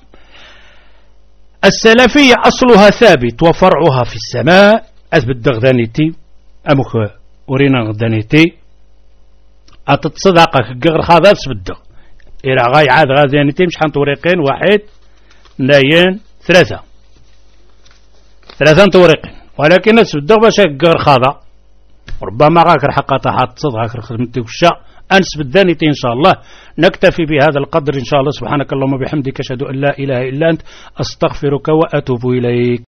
السلفية أصلها ثابت وفرعها في السماء أثبت دغدانيتي أمك ورينا غدانيتي أتتصدقك غير خاذا تسبدغ إلى غاي عاد غادانيتي مش حنطوريقين واحد اثنين ثلاثة ثلاثة طوريقين ولكن تسبدغ باش غير خاذا ربما غاكر حقا تحط تصدقك خدمتك الشاء أنس بالدانيتي إن شاء الله. نكتفي بهذا القدر إن شاء الله. سبحانك اللهم وبحمدك أشهد أن لا إله إلا أنت أستغفرك وأتوب إليك.